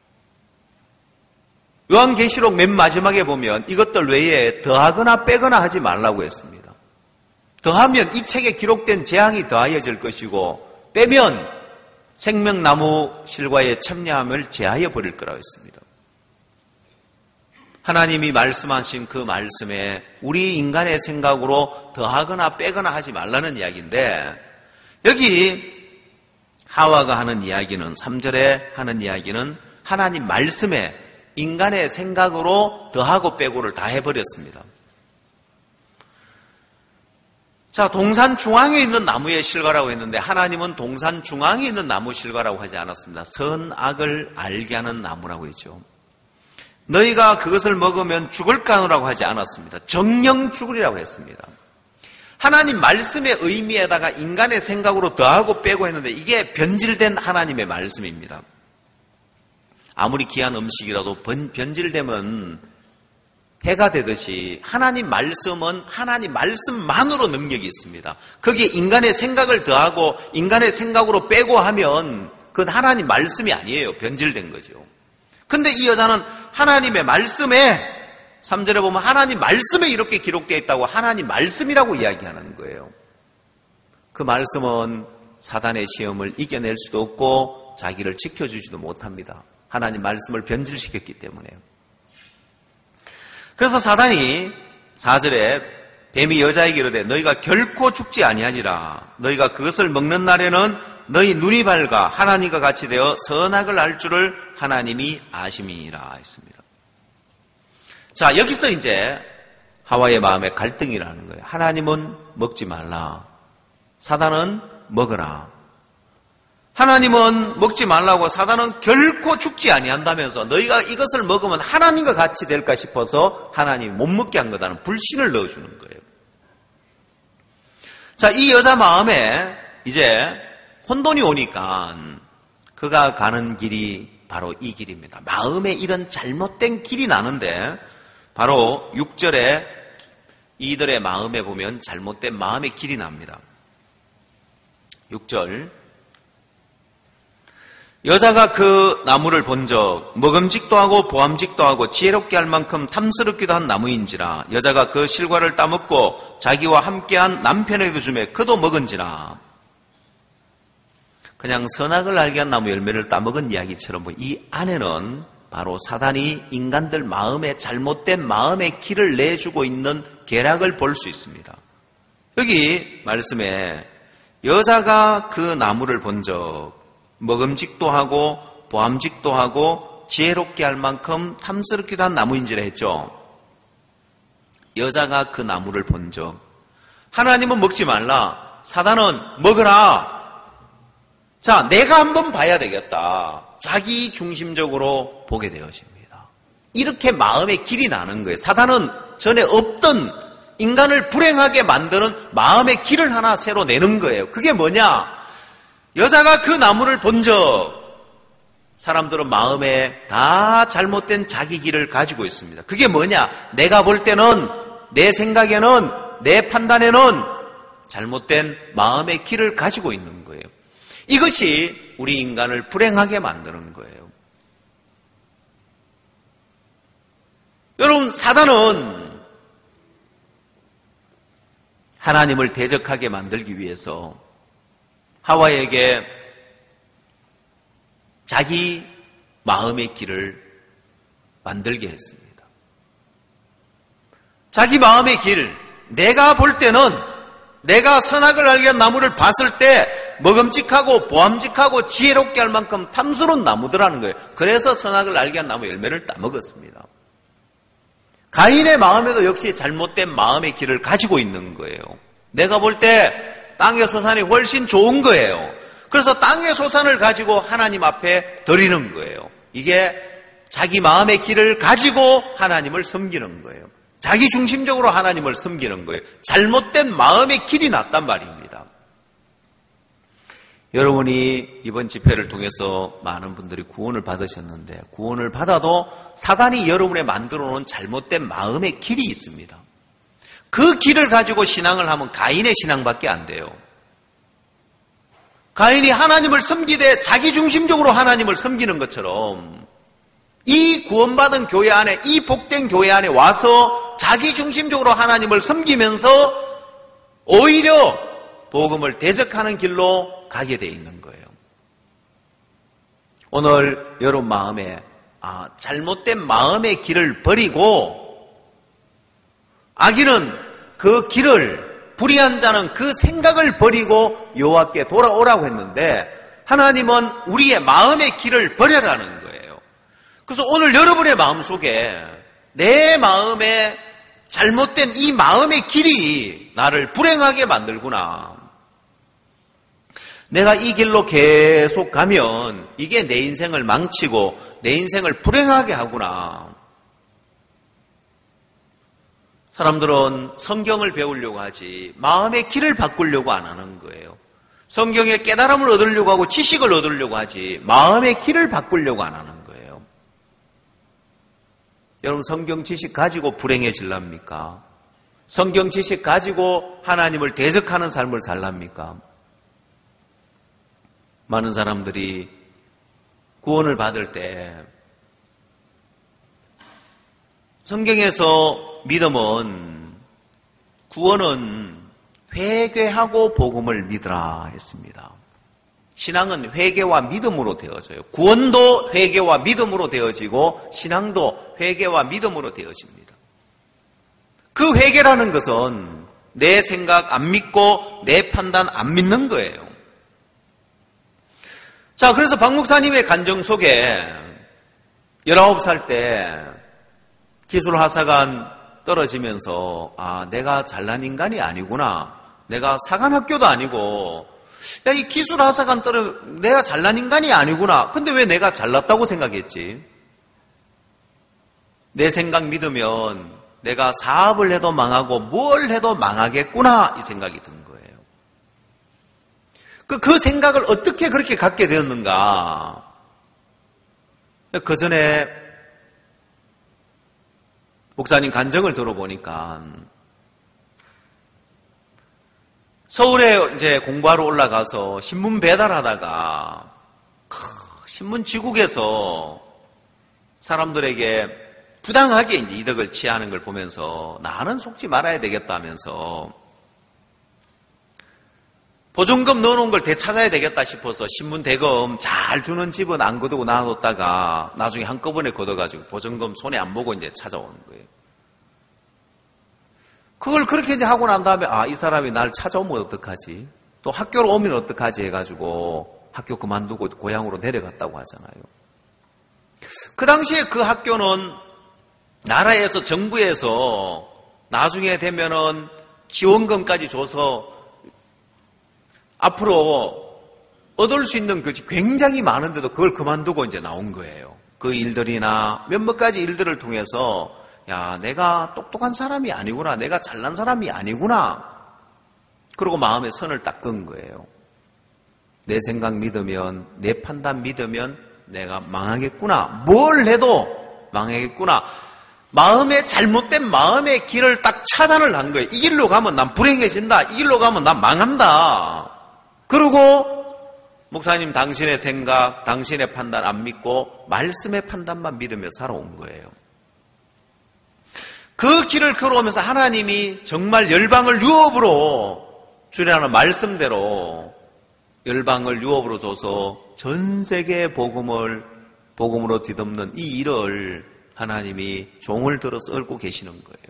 요한계시록 맨 마지막에 보면 이것들 외에 더하거나 빼거나 하지 말라고 했습니다. 더하면 이 책에 기록된 재앙이 더하여질 것이고 빼면 생명나무 실과의 참여함을 제하여 버릴 거라고 했습니다. 하나님이 말씀하신 그 말씀에 우리 인간의 생각으로 더하거나 빼거나 하지 말라는 이야기인데 여기 하와가 하는 이야기는 3절에 하는 이야기는 하나님 말씀에 인간의 생각으로 더하고 빼고를 다 해버렸습니다. 자, 동산 중앙에 있는 나무의 실과라고 했는데 하나님은 동산 중앙에 있는 나무 실과라고 하지 않았습니다. 선악을 알게 하는 나무라고 했죠. 너희가 그것을 먹으면 죽을까 하노라고 하지 않았습니다. 정령 죽으리라고 했습니다. 하나님 말씀의 의미에다가 인간의 생각으로 더하고 빼고 했는데 이게 변질된 하나님의 말씀입니다. 아무리 귀한 음식이라도 변질되면 해가 되듯이 하나님 말씀은 하나님 말씀만으로 능력이 있습니다. 거기에 인간의 생각을 더하고 인간의 생각으로 빼고 하면 그건 하나님 말씀이 아니에요. 변질된 거죠. 근데 이 여자는 하나님의 말씀에 3절에 보면 하나님 말씀에 이렇게 기록되어 있다고 하나님 말씀이라고 이야기하는 거예요. 그 말씀은 사단의 시험을 이겨낼 수도 없고 자기를 지켜주지도 못합니다. 하나님 말씀을 변질시켰기 때문에요. 그래서 사단이 4절에 뱀이 여자에게 이르되 너희가 결코 죽지 아니하니라. 너희가 그것을 먹는 날에는 너희 눈이 밝아 하나님과 같이 되어 선악을 알 줄을 하나님이 아심이니라 했습니다. 자, 여기서 이제 하와의 마음에 갈등이라는 거예요. 하나님은 먹지 말라. 사단은 먹으라. 하나님은 먹지 말라고 사단은 결코 죽지 아니한다면서 너희가 이것을 먹으면 하나님과 같이 될까 싶어서 하나님이 못 먹게 한 거다는 불신을 넣어주는 거예요. 자, 이 여자 마음에 이제 혼돈이 오니까 그가 가는 길이 바로 이 길입니다. 마음에 이런 잘못된 길이 나는데 바로 6절에 이들의 마음에 보면 잘못된 마음의 길이 납니다. 6절 여자가 그 나무를 본적 먹음직도 하고 보암직도 하고 지혜롭게 할 만큼 탐스럽기도 한 나무인지라 여자가 그 실과를 따먹고 자기와 함께한 남편에게도 주매 그도 먹은지라. 그냥 선악을 알게 한 나무 열매를 따먹은 이야기처럼 이 안에는 바로 사단이 인간들 마음에 잘못된 마음의 길을 내주고 있는 계략을 볼 수 있습니다. 여기 말씀에 여자가 그 나무를 본적 먹음직도 하고 보암직도 하고 지혜롭게 할 만큼 탐스럽기도 한 나무인지라 했죠. 여자가 그 나무를 본적 하나님은 먹지 말라. 사단은 먹으라. 자, 내가 한번 봐야 되겠다. 자기 중심적으로 보게 되어집니다. 이렇게 마음의 길이 나는 거예요. 사단은 전에 없던 인간을 불행하게 만드는 마음의 길을 하나 새로 내는 거예요. 그게 뭐냐? 여자가 그 나무를 본적 사람들은 마음에 다 잘못된 자기 길을 가지고 있습니다. 그게 뭐냐? 내가 볼 때는 내 생각에는 내 판단에는 잘못된 마음의 길을 가지고 있는 거예요. 이것이 우리 인간을 불행하게 만드는 거예요. 여러분, 사단은 하나님을 대적하게 만들기 위해서 하와에게 자기 마음의 길을 만들게 했습니다. 자기 마음의 길, 내가 볼 때는 내가 선악을 알게 한 나무를 봤을 때 먹음직하고 보암직하고 지혜롭게 할 만큼 탐스러운 나무더라는 거예요. 그래서 선악을 알게 한 나무 열매를 따먹었습니다. 가인의 마음에도 역시 잘못된 마음의 길을 가지고 있는 거예요. 내가 볼 때 땅의 소산이 훨씬 좋은 거예요. 그래서 땅의 소산을 가지고 하나님 앞에 드리는 거예요. 이게 자기 마음의 길을 가지고 하나님을 섬기는 거예요. 자기 중심적으로 하나님을 섬기는 거예요. 잘못된 마음의 길이 났단 말입니다. 여러분이 이번 집회를 통해서 많은 분들이 구원을 받으셨는데 구원을 받아도 사단이 여러분의 만들어 놓은 잘못된 마음의 길이 있습니다. 그 길을 가지고 신앙을 하면 가인의 신앙밖에 안 돼요. 가인이 하나님을 섬기되 자기 중심적으로 하나님을 섬기는 것처럼 이 구원받은 교회 안에, 이 복된 교회 안에 와서 자기 중심적으로 하나님을 섬기면서 오히려 복음을 대적하는 길로 가게 돼 있는 거예요. 오늘 여러분 마음에 잘못된 마음의 길을 버리고 악인은 그 길을, 불의한 자는 그 생각을 버리고 여호와께 돌아오라고 했는데 하나님은 우리의 마음의 길을 버려라는 거예요. 그래서 오늘 여러분의 마음속에 내 마음에 잘못된 이 마음의 길이 나를 불행하게 만들구나. 내가 이 길로 계속 가면 이게 내 인생을 망치고 내 인생을 불행하게 하구나. 사람들은 성경을 배우려고 하지 마음의 길을 바꾸려고 안 하는 거예요. 성경의 깨달음을 얻으려고 하고 지식을 얻으려고 하지 마음의 길을 바꾸려고 안 하는 거예요. 여러분, 성경 지식 가지고 불행해질랍니까? 성경 지식 가지고 하나님을 대적하는 삶을 살랍니까? 많은 사람들이 구원을 받을 때 성경에서 믿음은, 구원은 회개하고 복음을 믿으라 했습니다. 신앙은 회개와 믿음으로 되어져요. 구원도 회개와 믿음으로 되어지고 신앙도 회개와 믿음으로 되어집니다. 그 회개라는 것은 내 생각 안 믿고 내 판단 안 믿는 거예요. 자, 그래서 박 목사님의 간증 속에 19살 때 기술하사관 떨어지면서 내가 잘난 인간이 아니구나. 내가 사관학교도 아니고 이 기술하사관 내가 잘난 인간이 아니구나. 근데 왜 내가 잘났다고 생각했지? 내 생각 믿으면 내가 사업을 해도 망하고 뭘 해도 망하겠구나 이 생각이 든 거예요. 그 생각을 어떻게 그렇게 갖게 되었는가? 그 전에 목사님 간증을 들어보니까 서울에 이제 공부하러 올라가서 신문 배달하다가 신문지국에서 사람들에게 부당하게 이제 이득을 취하는 걸 보면서 나는 속지 말아야 되겠다면서 보증금 넣어놓은 걸 되찾아야 되겠다 싶어서 신문 대금 잘 주는 집은 안 거두고 놔뒀다가 나중에 한꺼번에 걷어가지고 보증금 손에 안 보고 이제 찾아오는 거예요. 그걸 그렇게 이제 하고 난 다음에 이 사람이 날 찾아오면 어떡하지? 또 학교로 오면 어떡하지? 해가지고 학교 그만두고 고향으로 내려갔다고 하잖아요. 그 당시에 그 학교는 나라에서 정부에서 나중에 되면은 지원금까지 줘서 앞으로 얻을 수 있는 것이 굉장히 많은데도 그걸 그만두고 이제 나온 거예요. 그 일들이나 몇몇 가지 일들을 통해서 내가 똑똑한 사람이 아니구나. 내가 잘난 사람이 아니구나. 그러고 마음에 선을 딱 긋은 거예요. 내 생각 믿으면, 내 판단 믿으면 내가 망하겠구나. 뭘 해도 망하겠구나. 마음의 잘못된 마음의 길을 딱 차단을 한 거예요. 이 길로 가면 난 불행해진다. 이 길로 가면 난 망한다. 그리고 목사님 당신의 생각, 당신의 판단 안 믿고 말씀의 판단만 믿으며 살아온 거예요. 그 길을 걸어오면서 하나님이 정말 열방을 유업으로 주라는 말씀대로 열방을 유업으로 줘서 전 세계의 복음으로 뒤덮는 이 일을 하나님이 종을 들어 썰고 계시는 거예요.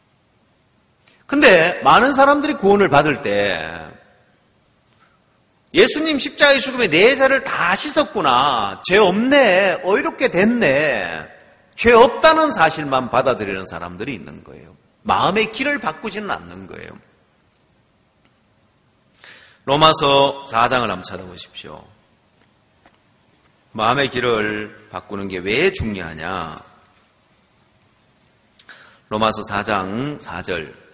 근데 많은 사람들이 구원을 받을 때 예수님 십자가의 죽음에 내 죄를 다 씻었구나. 죄 없네. 어이롭게 됐네. 죄 없다는 사실만 받아들이는 사람들이 있는 거예요. 마음의 길을 바꾸지는 않는 거예요. 로마서 4장을 한번 찾아보십시오. 마음의 길을 바꾸는 게 왜 중요하냐? 로마서 4장 4절.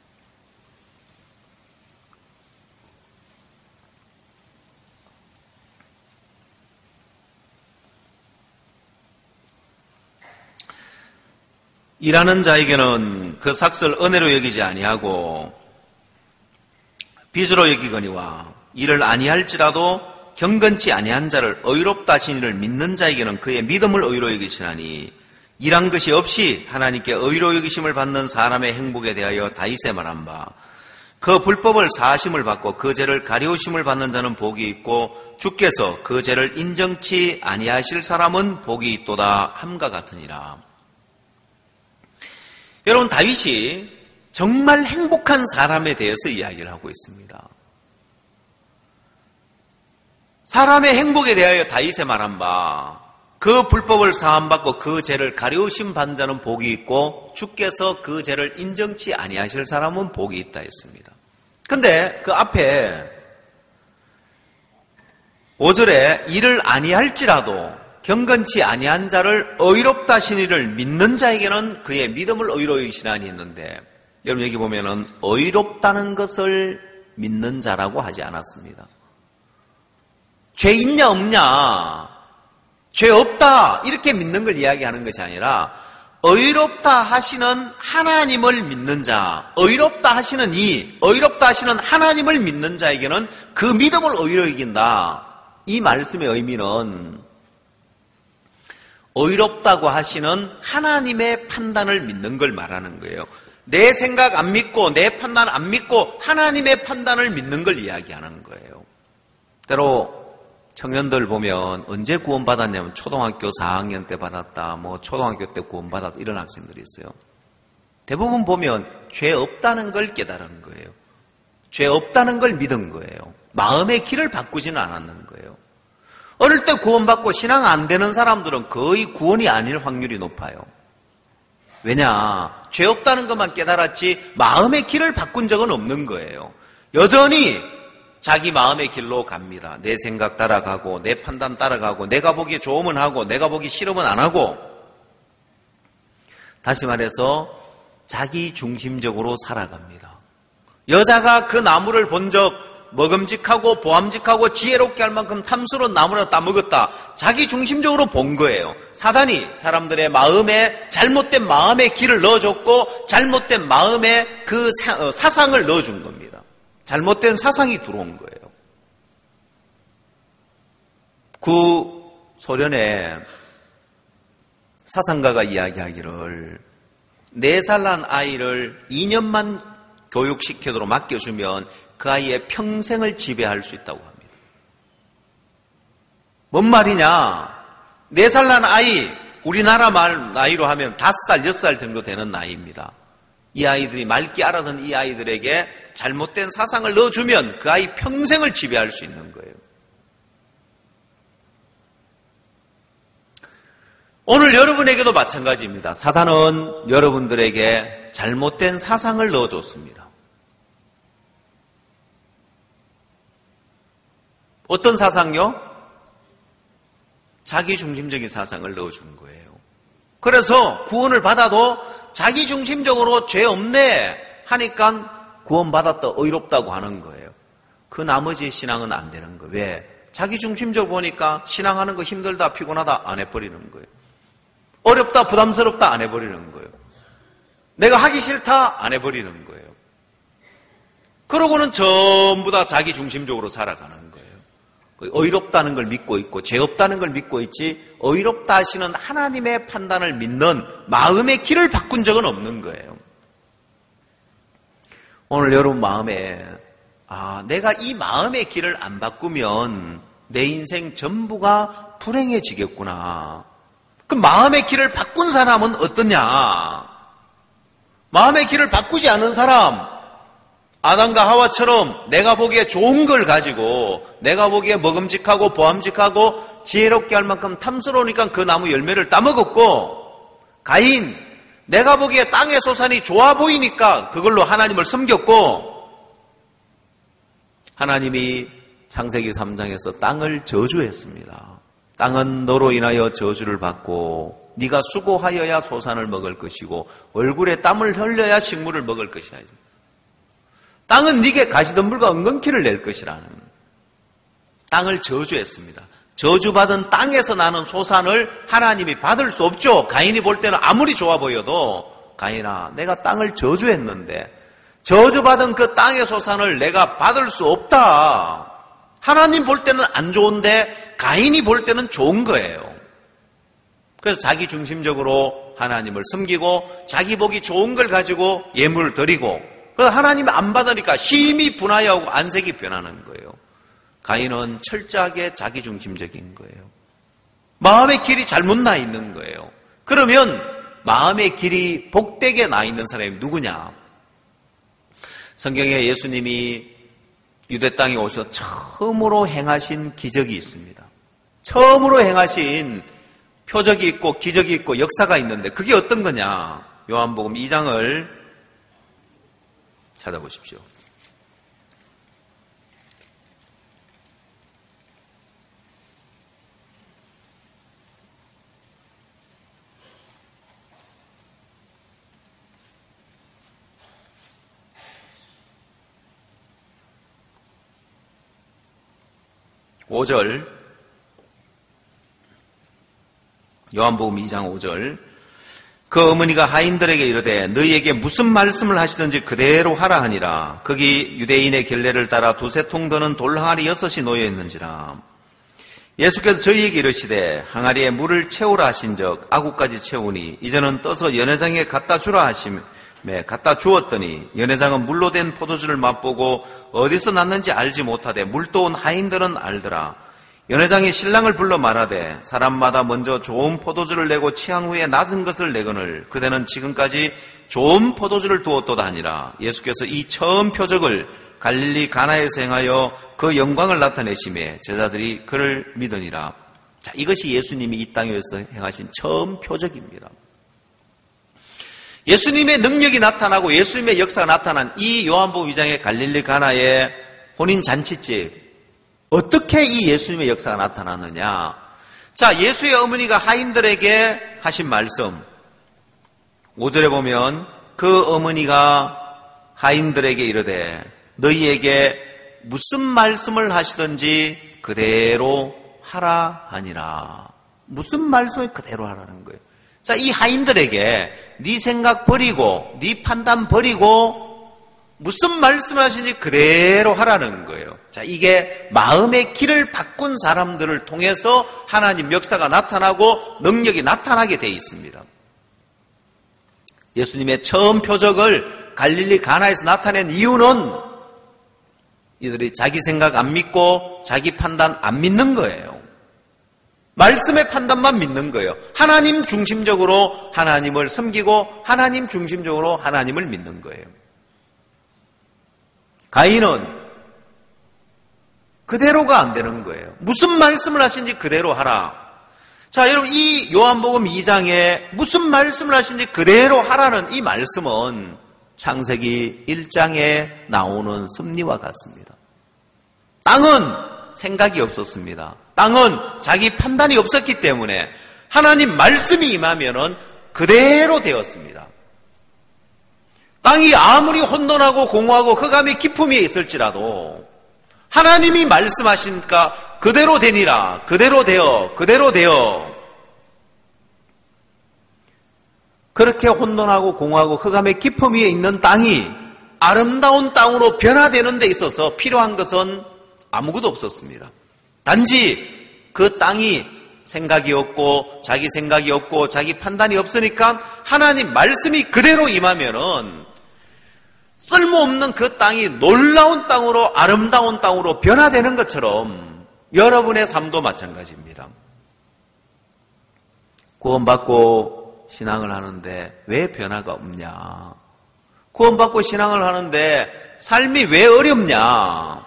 일하는 자에게는 그 삭슬 은혜로 여기지 아니하고 빚으로 여기거니와 이를 아니할지라도 경건치 아니한 자를 의롭다 하신 이를 믿는 자에게는 그의 믿음을 의로 여기시나니 일한 것이 없이 하나님께 의로 여기심을 받는 사람의 행복에 대하여 다윗의 말한 바 그 불법을 사하심을 받고 그 죄를 가리우심을 받는 자는 복이 있고 주께서 그 죄를 인정치 아니하실 사람은 복이 있도다 함과 같으니라. 여러분, 다윗이 정말 행복한 사람에 대해서 이야기를 하고 있습니다. 사람의 행복에 대하여 다윗의 말한 바 그 불법을 사함받고 그 죄를 가려우심 받는 자는 복이 있고 주께서 그 죄를 인정치 아니하실 사람은 복이 있다 했습니다. 그런데 그 앞에 5절에 이를 아니할지라도 경건치 아니한 자를 의롭다 하시니를 믿는 자에게는 그의 믿음을 의로 여기시나니 했는데, 여러분 여기 보면은 의롭다는 것을 믿는 자라고 하지 않았습니다. 죄 있냐 없냐, 죄 없다 이렇게 믿는 걸 이야기하는 것이 아니라 의롭다 하시는 하나님을 믿는 자, 의롭다 하시는 의롭다 하시는 하나님을 믿는 자에게는 그 믿음을 의로 여긴다. 이 말씀의 의미는 의롭다고 하시는 하나님의 판단을 믿는 걸 말하는 거예요. 내 생각 안 믿고 내 판단 안 믿고 하나님의 판단을 믿는 걸 이야기하는 거예요. 때로 청년들 보면 언제 구원받았냐면 초등학교 4학년 때 받았다, 초등학교 때 구원받았다 이런 학생들이 있어요. 대부분 보면 죄 없다는 걸 깨달은 거예요. 죄 없다는 걸 믿은 거예요. 마음의 길을 바꾸지는 않았는 거예요. 어릴 때 구원받고 신앙 안 되는 사람들은 거의 구원이 아닐 확률이 높아요. 왜냐? 죄 없다는 것만 깨달았지 마음의 길을 바꾼 적은 없는 거예요. 여전히 자기 마음의 길로 갑니다. 내 생각 따라가고 내 판단 따라가고 내가 보기에 좋으면 하고 내가 보기 싫으면 안 하고, 다시 말해서 자기 중심적으로 살아갑니다. 여자가 그 나무를 본 적 먹음직하고 보암직하고 지혜롭게 할 만큼 탐스러운 나무를 따먹었다. 자기 중심적으로 본 거예요. 사단이 사람들의 마음에 잘못된 마음의 길을 넣어줬고 잘못된 마음에 그 사상을 넣어준 겁니다. 잘못된 사상이 들어온 거예요. 구소련의 사상가가 이야기하기를 4살 난 아이를 2년만 교육시켜도록 맡겨주면 그 아이의 평생을 지배할 수 있다고 합니다. 뭔 말이냐? 4살 난 아이, 우리나라 말 나이로 하면 5살, 6살 정도 되는 나이입니다. 이 아이들이 맑게 알아듣는 이 아이들에게 잘못된 사상을 넣어주면 그 아이 평생을 지배할 수 있는 거예요. 오늘 여러분에게도 마찬가지입니다. 사단은 여러분들에게 잘못된 사상을 넣어줬습니다. 어떤 사상요? 자기중심적인 사상을 넣어준 거예요. 그래서 구원을 받아도 자기중심적으로 죄 없네 하니까 구원받았다, 의롭다고 하는 거예요. 그 나머지 신앙은 안 되는 거예요. 왜? 자기중심적으로 보니까 신앙하는 거 힘들다, 피곤하다 안 해버리는 거예요. 어렵다, 부담스럽다 안 해버리는 거예요. 내가 하기 싫다 안 해버리는 거예요. 그러고는 전부 다 자기중심적으로 살아가는 거예요. 의롭다는 걸 믿고 있고 죄 없다는 걸 믿고 있지 의롭다 하시는 하나님의 판단을 믿는 마음의 길을 바꾼 적은 없는 거예요. 오늘 여러분 마음에 내가 이 마음의 길을 안 바꾸면 내 인생 전부가 불행해지겠구나. 그럼 마음의 길을 바꾼 사람은 어떠냐? 마음의 길을 바꾸지 않은 사람, 아담과 하와처럼 내가 보기에 좋은 걸 가지고 내가 보기에 먹음직하고 보암직하고 지혜롭게 할 만큼 탐스러우니까 그 나무 열매를 따먹었고, 가인 내가 보기에 땅의 소산이 좋아 보이니까 그걸로 하나님을 섬겼고, 하나님이 창세기 3장에서 땅을 저주했습니다. 땅은 너로 인하여 저주를 받고 네가 수고하여야 소산을 먹을 것이고 얼굴에 땀을 흘려야 식물을 먹을 것이라. 땅은 네게 가시덤불과 은근키를 낼 것이라는, 땅을 저주했습니다. 저주받은 땅에서 나는 소산을 하나님이 받을 수 없죠. 가인이 볼 때는 아무리 좋아 보여도, 가인아 내가 땅을 저주했는데 저주받은 그 땅의 소산을 내가 받을 수 없다. 하나님 볼 때는 안 좋은데 가인이 볼 때는 좋은 거예요. 그래서 자기 중심적으로 하나님을 섬기고 자기 보기 좋은 걸 가지고 예물을 드리고, 그래서 하나님이 안 받으니까 심히 분하여하고 안색이 변하는 거예요. 가인은 철저하게 자기중심적인 거예요. 마음의 길이 잘못 나 있는 거예요. 그러면 마음의 길이 복되게 나 있는 사람이 누구냐? 성경에 예수님이 유대 땅에 오셔서 처음으로 행하신 기적이 있습니다. 처음으로 행하신 표적이 있고 기적이 있고 역사가 있는데 그게 어떤 거냐? 요한복음 2장을 찾아보십시오. (5절) 요한복음 2장 5절 그 어머니가 하인들에게 이르되 너희에게 무슨 말씀을 하시든지 그대로 하라 하니라. 거기 유대인의 결례를 따라 두세 통 더는 돌 항아리 6이 놓여 있는지라. 예수께서 저희에게 이르시되 항아리에 물을 채우라 하신즉 아구까지 채우니 이제는 떠서 연회장에 갖다 주라 하심에 갖다 주었더니 연회장은 물로 된 포도주를 맛보고 어디서 났는지 알지 못하되 물도 온 하인들은 알더라. 연회장이 신랑을 불러 말하되 사람마다 먼저 좋은 포도주를 내고 취한 후에 낮은 것을 내거늘 그대는 지금까지 좋은 포도주를 두었도다 하니라. 예수께서 이 처음 표적을 갈릴리 가나에서 행하여 그 영광을 나타내심에 제자들이 그를 믿으니라. 자, 이것이 예수님이 이 땅에서 행하신 처음 표적입니다. 예수님의 능력이 나타나고 예수님의 역사가 나타난 이 요한복음 2장의 갈릴리 가나의 혼인 잔치집, 어떻게 이 예수님의 역사가 나타났느냐? 자, 예수의 어머니가 하인들에게 하신 말씀 5절에 보면 그 어머니가 하인들에게 이르되 너희에게 무슨 말씀을 하시든지 그대로 하라 하니라. 무슨 말씀을 그대로 하라는 거예요. 자, 이 하인들에게 네 생각 버리고 네 판단 버리고 무슨 말씀을 하시는지 그대로 하라는 거예요. 자, 이게 마음의 길을 바꾼 사람들을 통해서 하나님 역사가 나타나고 능력이 나타나게 돼 있습니다. 예수님의 처음 표적을 갈릴리 가나에서 나타낸 이유는 이들이 자기 생각 안 믿고 자기 판단 안 믿는 거예요. 말씀의 판단만 믿는 거예요. 하나님 중심적으로 하나님을 섬기고 하나님 중심적으로 하나님을 믿는 거예요. 가인은 그대로가 안 되는 거예요. 무슨 말씀을 하신지 그대로 하라. 자, 여러분, 이 요한복음 2장에 무슨 말씀을 하신지 그대로 하라는 이 말씀은 창세기 1장에 나오는 섭리와 같습니다. 땅은 생각이 없었습니다. 땅은 자기 판단이 없었기 때문에 하나님 말씀이 임하면은 그대로 되었습니다. 땅이 아무리 혼돈하고 공허하고 흑암의 깊음이 있을지라도 하나님이 말씀하시니까 그대로 되니라. 그대로 되어. 그대로 되어. 그렇게 혼돈하고 공허하고 흑암의 깊음 위에 있는 땅이 아름다운 땅으로 변화되는 데 있어서 필요한 것은 아무것도 없었습니다. 단지 그 땅이 생각이 없고 자기 생각이 없고 자기 판단이 없으니까 하나님 말씀이 그대로 임하면은 쓸모없는 그 땅이 놀라운 땅으로 아름다운 땅으로 변화되는 것처럼 여러분의 삶도 마찬가지입니다. 구원받고 신앙을 하는데 왜 변화가 없냐? 구원받고 신앙을 하는데 삶이 왜 어렵냐?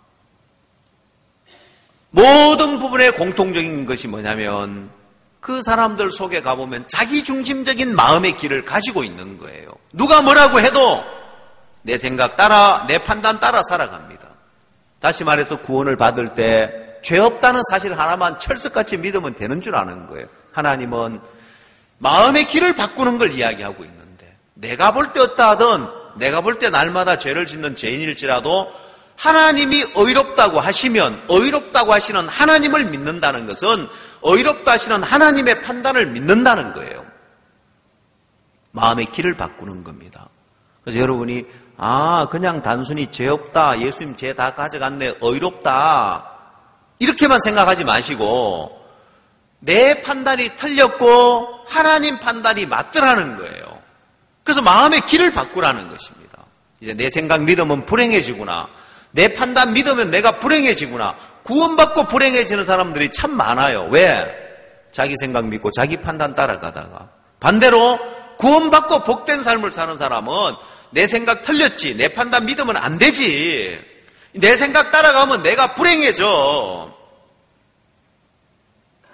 모든 부분에 공통적인 것이 뭐냐면 그 사람들 속에 가보면 자기 중심적인 마음의 길을 가지고 있는 거예요. 누가 뭐라고 해도 내 생각 따라, 내 판단 따라 살아갑니다. 다시 말해서 구원을 받을 때 죄 없다는 사실 하나만 철석같이 믿으면 되는 줄 아는 거예요. 하나님은 마음의 길을 바꾸는 걸 이야기하고 있는데 내가 볼 때 어떠 하든 내가 볼 때 날마다 죄를 짓는 죄인일지라도 하나님이 의롭다고 하시면 의롭다고 하시는 하나님을 믿는다는 것은 의롭다 하시는 하나님의 판단을 믿는다는 거예요. 마음의 길을 바꾸는 겁니다. 그래서 여러분이 그냥 단순히 죄 없다, 예수님 죄 다 가져갔네, 의롭다 이렇게만 생각하지 마시고 내 판단이 틀렸고 하나님 판단이 맞더라는 거예요. 그래서 마음의 길을 바꾸라는 것입니다. 이제 내 생각 믿으면 불행해지구나, 내 판단 믿으면 내가 불행해지구나. 구원받고 불행해지는 사람들이 참 많아요. 왜? 자기 생각 믿고 자기 판단 따라가다가. 반대로 구원받고 복된 삶을 사는 사람은 내 생각 틀렸지, 내 판단 믿으면 안 되지, 내 생각 따라가면 내가 불행해져.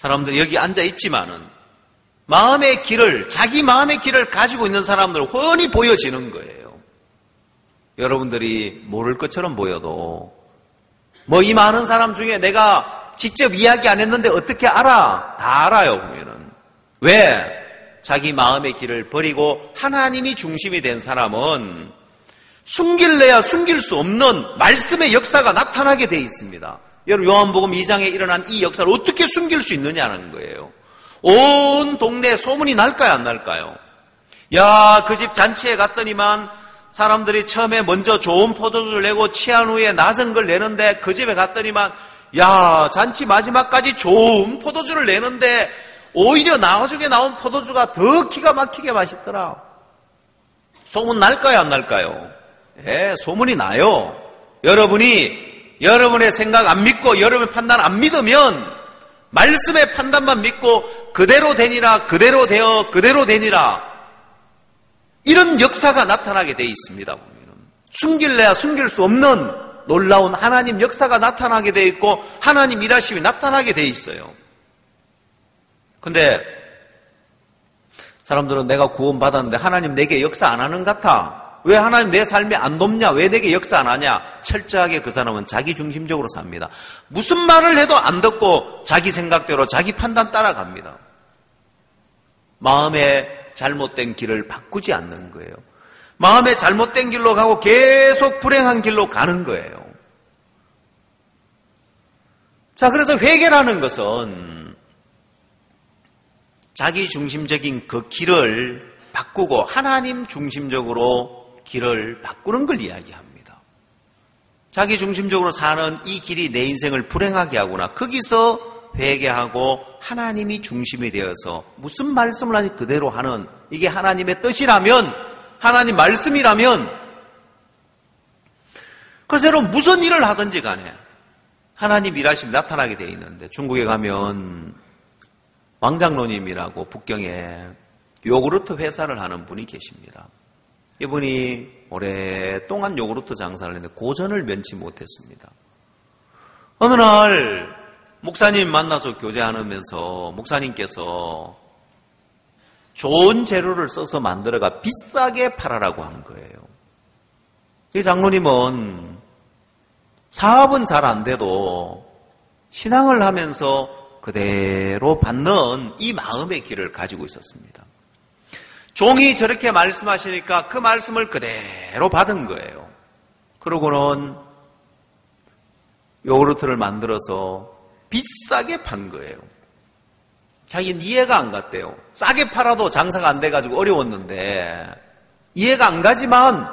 사람들이 여기 앉아 있지만은 마음의 길을, 자기 마음의 길을 가지고 있는 사람들은 훤히 보여지는 거예요. 여러분들이 모를 것처럼 보여도 이 많은 사람 중에 내가 직접 이야기 안 했는데 어떻게 알아? 다 알아요, 보면은. 왜? 자기 마음의 길을 버리고 하나님이 중심이 된 사람은 숨길래야 숨길 수 없는 말씀의 역사가 나타나게 돼 있습니다. 여러분, 요한복음 2장에 일어난 이 역사를 어떻게 숨길 수 있느냐는 거예요. 온 동네에 소문이 날까요, 안 날까요? 야, 그 집 잔치에 갔더니만 사람들이 처음에 먼저 좋은 포도주를 내고 취한 후에 낮은 걸 내는데 그 집에 갔더니만 야, 잔치 마지막까지 좋은 포도주를 내는데 오히려 나중에 나온 포도주가 더 기가 막히게 맛있더라. 소문 날까요, 안 날까요? 예, 소문이 나요. 여러분이 여러분의 생각 안 믿고 여러분의 판단 안 믿으면 말씀의 판단만 믿고 그대로 되니라, 그대로 되어, 그대로 되니라, 이런 역사가 나타나게 돼 있습니다. 보면 숨길래야 숨길 수 없는 놀라운 하나님 역사가 나타나게 돼 있고 하나님 일하심이 나타나게 돼 있어요. 근데 사람들은 내가 구원받았는데 하나님 내게 역사 안 하는 것 같아. 왜 하나님 내 삶에 안 돕냐? 왜 내게 역사 안 하냐? 철저하게 그 사람은 자기 중심적으로 삽니다. 무슨 말을 해도 안 듣고 자기 생각대로 자기 판단 따라갑니다. 마음의 잘못된 길을 바꾸지 않는 거예요. 마음의 잘못된 길로 가고 계속 불행한 길로 가는 거예요. 자, 그래서 회개라는 것은 자기 중심적인 그 길을 바꾸고 하나님 중심적으로 길을 바꾸는 걸 이야기합니다. 자기 중심적으로 사는 이 길이 내 인생을 불행하게 하구나. 거기서 회개하고 하나님이 중심이 되어서 무슨 말씀을 하지 그대로 하는, 이게 하나님의 뜻이라면, 하나님 말씀이라면, 그래서 여러분 무슨 일을 하든지 간에 하나님 일하심이 나타나게 되어 있는데, 중국에 가면 왕장로님이라고 북경에 요구르트 회사를 하는 분이 계십니다. 이분이 오랫동안 요구르트 장사를 했는데 고전을 면치 못했습니다. 어느 날 목사님 만나서 교제하면서 목사님께서 좋은 재료를 써서 만들어가 비싸게 팔아라고 한 거예요. 이 장로님은 사업은 잘 안 돼도 신앙을 하면서 그대로 받는 이 마음의 길을 가지고 있었습니다. 종이 저렇게 말씀하시니까 그 말씀을 그대로 받은 거예요. 그러고는 요구르트를 만들어서 비싸게 판 거예요. 자기는 이해가 안 갔대요. 싸게 팔아도 장사가 안 돼가지고 어려웠는데 이해가 안 가지만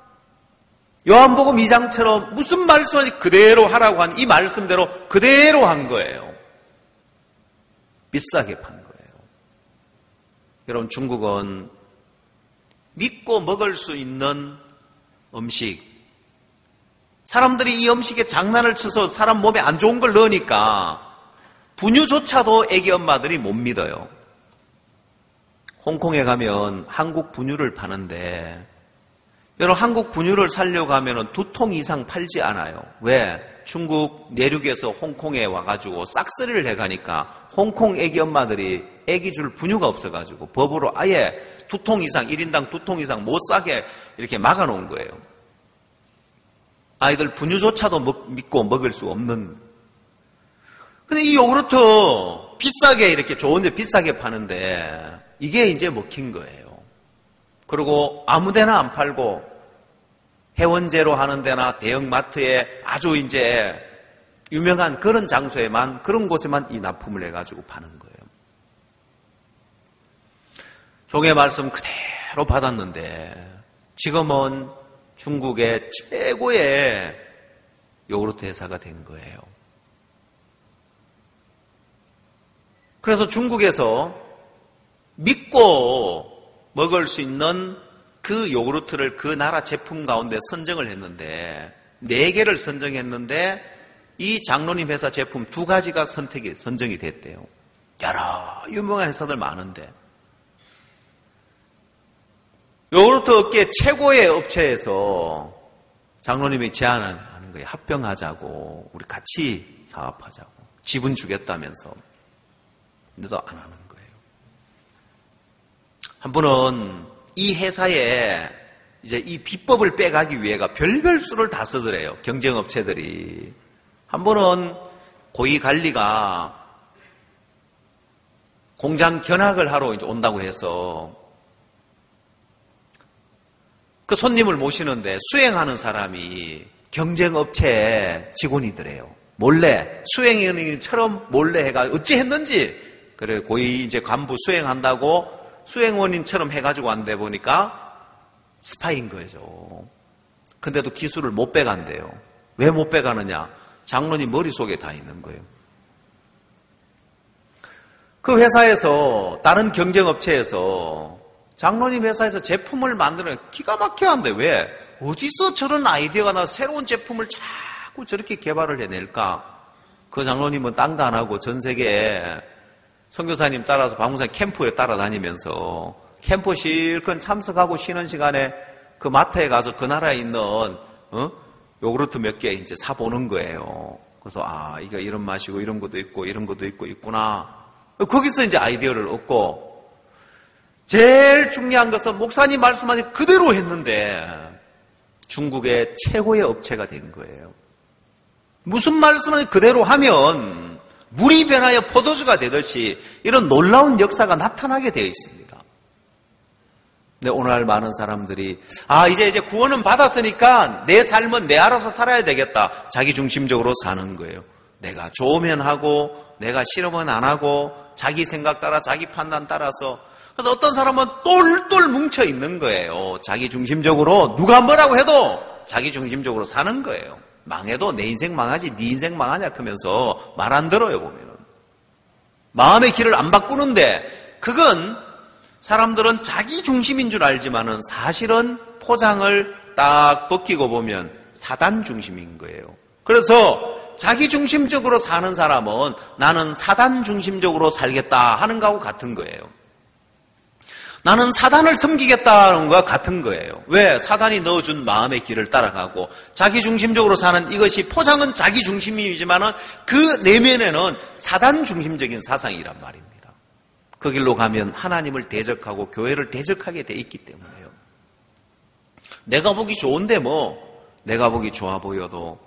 요한복음 2장처럼 무슨 말씀인지 그대로 하라고 한 이 말씀대로 그대로 한 거예요. 비싸게 판 거예요. 여러분, 중국은 믿고 먹을 수 있는 음식, 사람들이 이 음식에 장난을 쳐서 사람 몸에 안 좋은 걸 넣으니까 분유조차도 애기 엄마들이 못 믿어요. 홍콩에 가면 한국 분유를 파는데, 여러분, 한국 분유를 사려고 하면 2통 이상 팔지 않아요. 왜? 중국 내륙에서 홍콩에 와가지고 싹쓸이를 해가니까 홍콩 애기 엄마들이 애기 줄 분유가 없어가지고 법으로 아예 2통 이상, 1인당 2통 이상 못 사게 이렇게 막아놓은 거예요. 아이들 분유조차도 믿고 먹을 수 없는. 근데 이 요구르트 비싸게 이렇게 좋은데 비싸게 파는데 이게 이제 먹힌 거예요. 그리고 아무 데나 안 팔고 회원제로 하는 데나 대형마트에 아주 이제 유명한 그런 장소에만, 그런 곳에만 이 납품을 해가지고 파는 거예요. 종의 말씀 그대로 받았는데 지금은 중국의 최고의 요구르트 회사가 된 거예요. 그래서 중국에서 믿고 먹을 수 있는 그 요구르트를 그 나라 제품 가운데 선정을 했는데 4개를 선정했는데 이 장로님 회사 제품 2가지가 선정이 됐대요. 여러 유명한 회사들 많은데 요구르트 업계 최고의 업체에서 장로님이 제안하는 거예요. 합병하자고, 우리 같이 사업하자고, 지분 주겠다면서. 근데도 안 하는 거예요. 한 분은 이 회사에 이제 이 비법을 빼가기 위해가 별별 수를 다 쓰더래요. 경쟁업체들이. 한 번은 고위 관리가 공장 견학을 하러 이제 온다고 해서 그 손님을 모시는데 수행하는 사람이 경쟁업체 직원이더래요. 몰래 수행원인처럼 몰래 해가 어찌 했는지 그래 고위 이제 간부 수행한다고 수행원인처럼 해가지고 안 돼 보니까 스파인 거죠. 근데도 기술을 못 빼간대요. 왜 못 빼가느냐? 장로님 머릿속에 다 있는 거예요. 그 회사에서 다른 경쟁업체에서 장로님 회사에서 제품을 만드는 기가 막혀 한데 왜? 어디서 저런 아이디어가 나서 새로운 제품을 자꾸 저렇게 개발을 해낼까? 그 장로님은 딴 거 안 하고 전 세계에 선교사님 따라서 방문사 캠프에 따라다니면서 캠프 실컷 참석하고 쉬는 시간에 그 마트에 가서 그 나라에 있는 요구르트 몇 개 이제 사보는 거예요. 그래서 이거 이런 맛이고 이런 것도 있고 이런 것도 있구나. 거기서 이제 아이디어를 얻고 제일 중요한 것은 목사님 말씀하신 그대로 했는데 중국의 최고의 업체가 된 거예요. 무슨 말씀을 그대로 하면 물이 변하여 포도주가 되듯이 이런 놀라운 역사가 나타나게 되어 있습니다. 근데 오늘날 많은 사람들이 이제 구원은 받았으니까 내 삶은 내 알아서 살아야 되겠다. 자기 중심적으로 사는 거예요. 내가 좋으면 하고 내가 싫으면 안 하고 자기 생각 따라 자기 판단 따라서 그래서 어떤 사람은 똘똘 뭉쳐 있는 거예요. 자기 중심적으로 누가 뭐라고 해도 자기 중심적으로 사는 거예요. 망해도 내 인생 망하지 네 인생 망하냐 하면서 말 안 들어요 보면은. 마음의 길을 안 바꾸는데 그건 사람들은 자기 중심인 줄 알지만은 사실은 포장을 딱 벗기고 보면 사단 중심인 거예요. 그래서 자기 중심적으로 사는 사람은 나는 사단 중심적으로 살겠다 하는 거하고 같은 거예요. 나는 사단을 섬기겠다는 것과 같은 거예요. 왜? 사단이 넣어준 마음의 길을 따라가고 자기 중심적으로 사는 이것이 포장은 자기 중심이지만은 그 내면에는 사단 중심적인 사상이란 말입니다. 그 길로 가면 하나님을 대적하고 교회를 대적하게 돼 있기 때문에요. 내가 보기 좋은데 내가 보기 좋아 보여도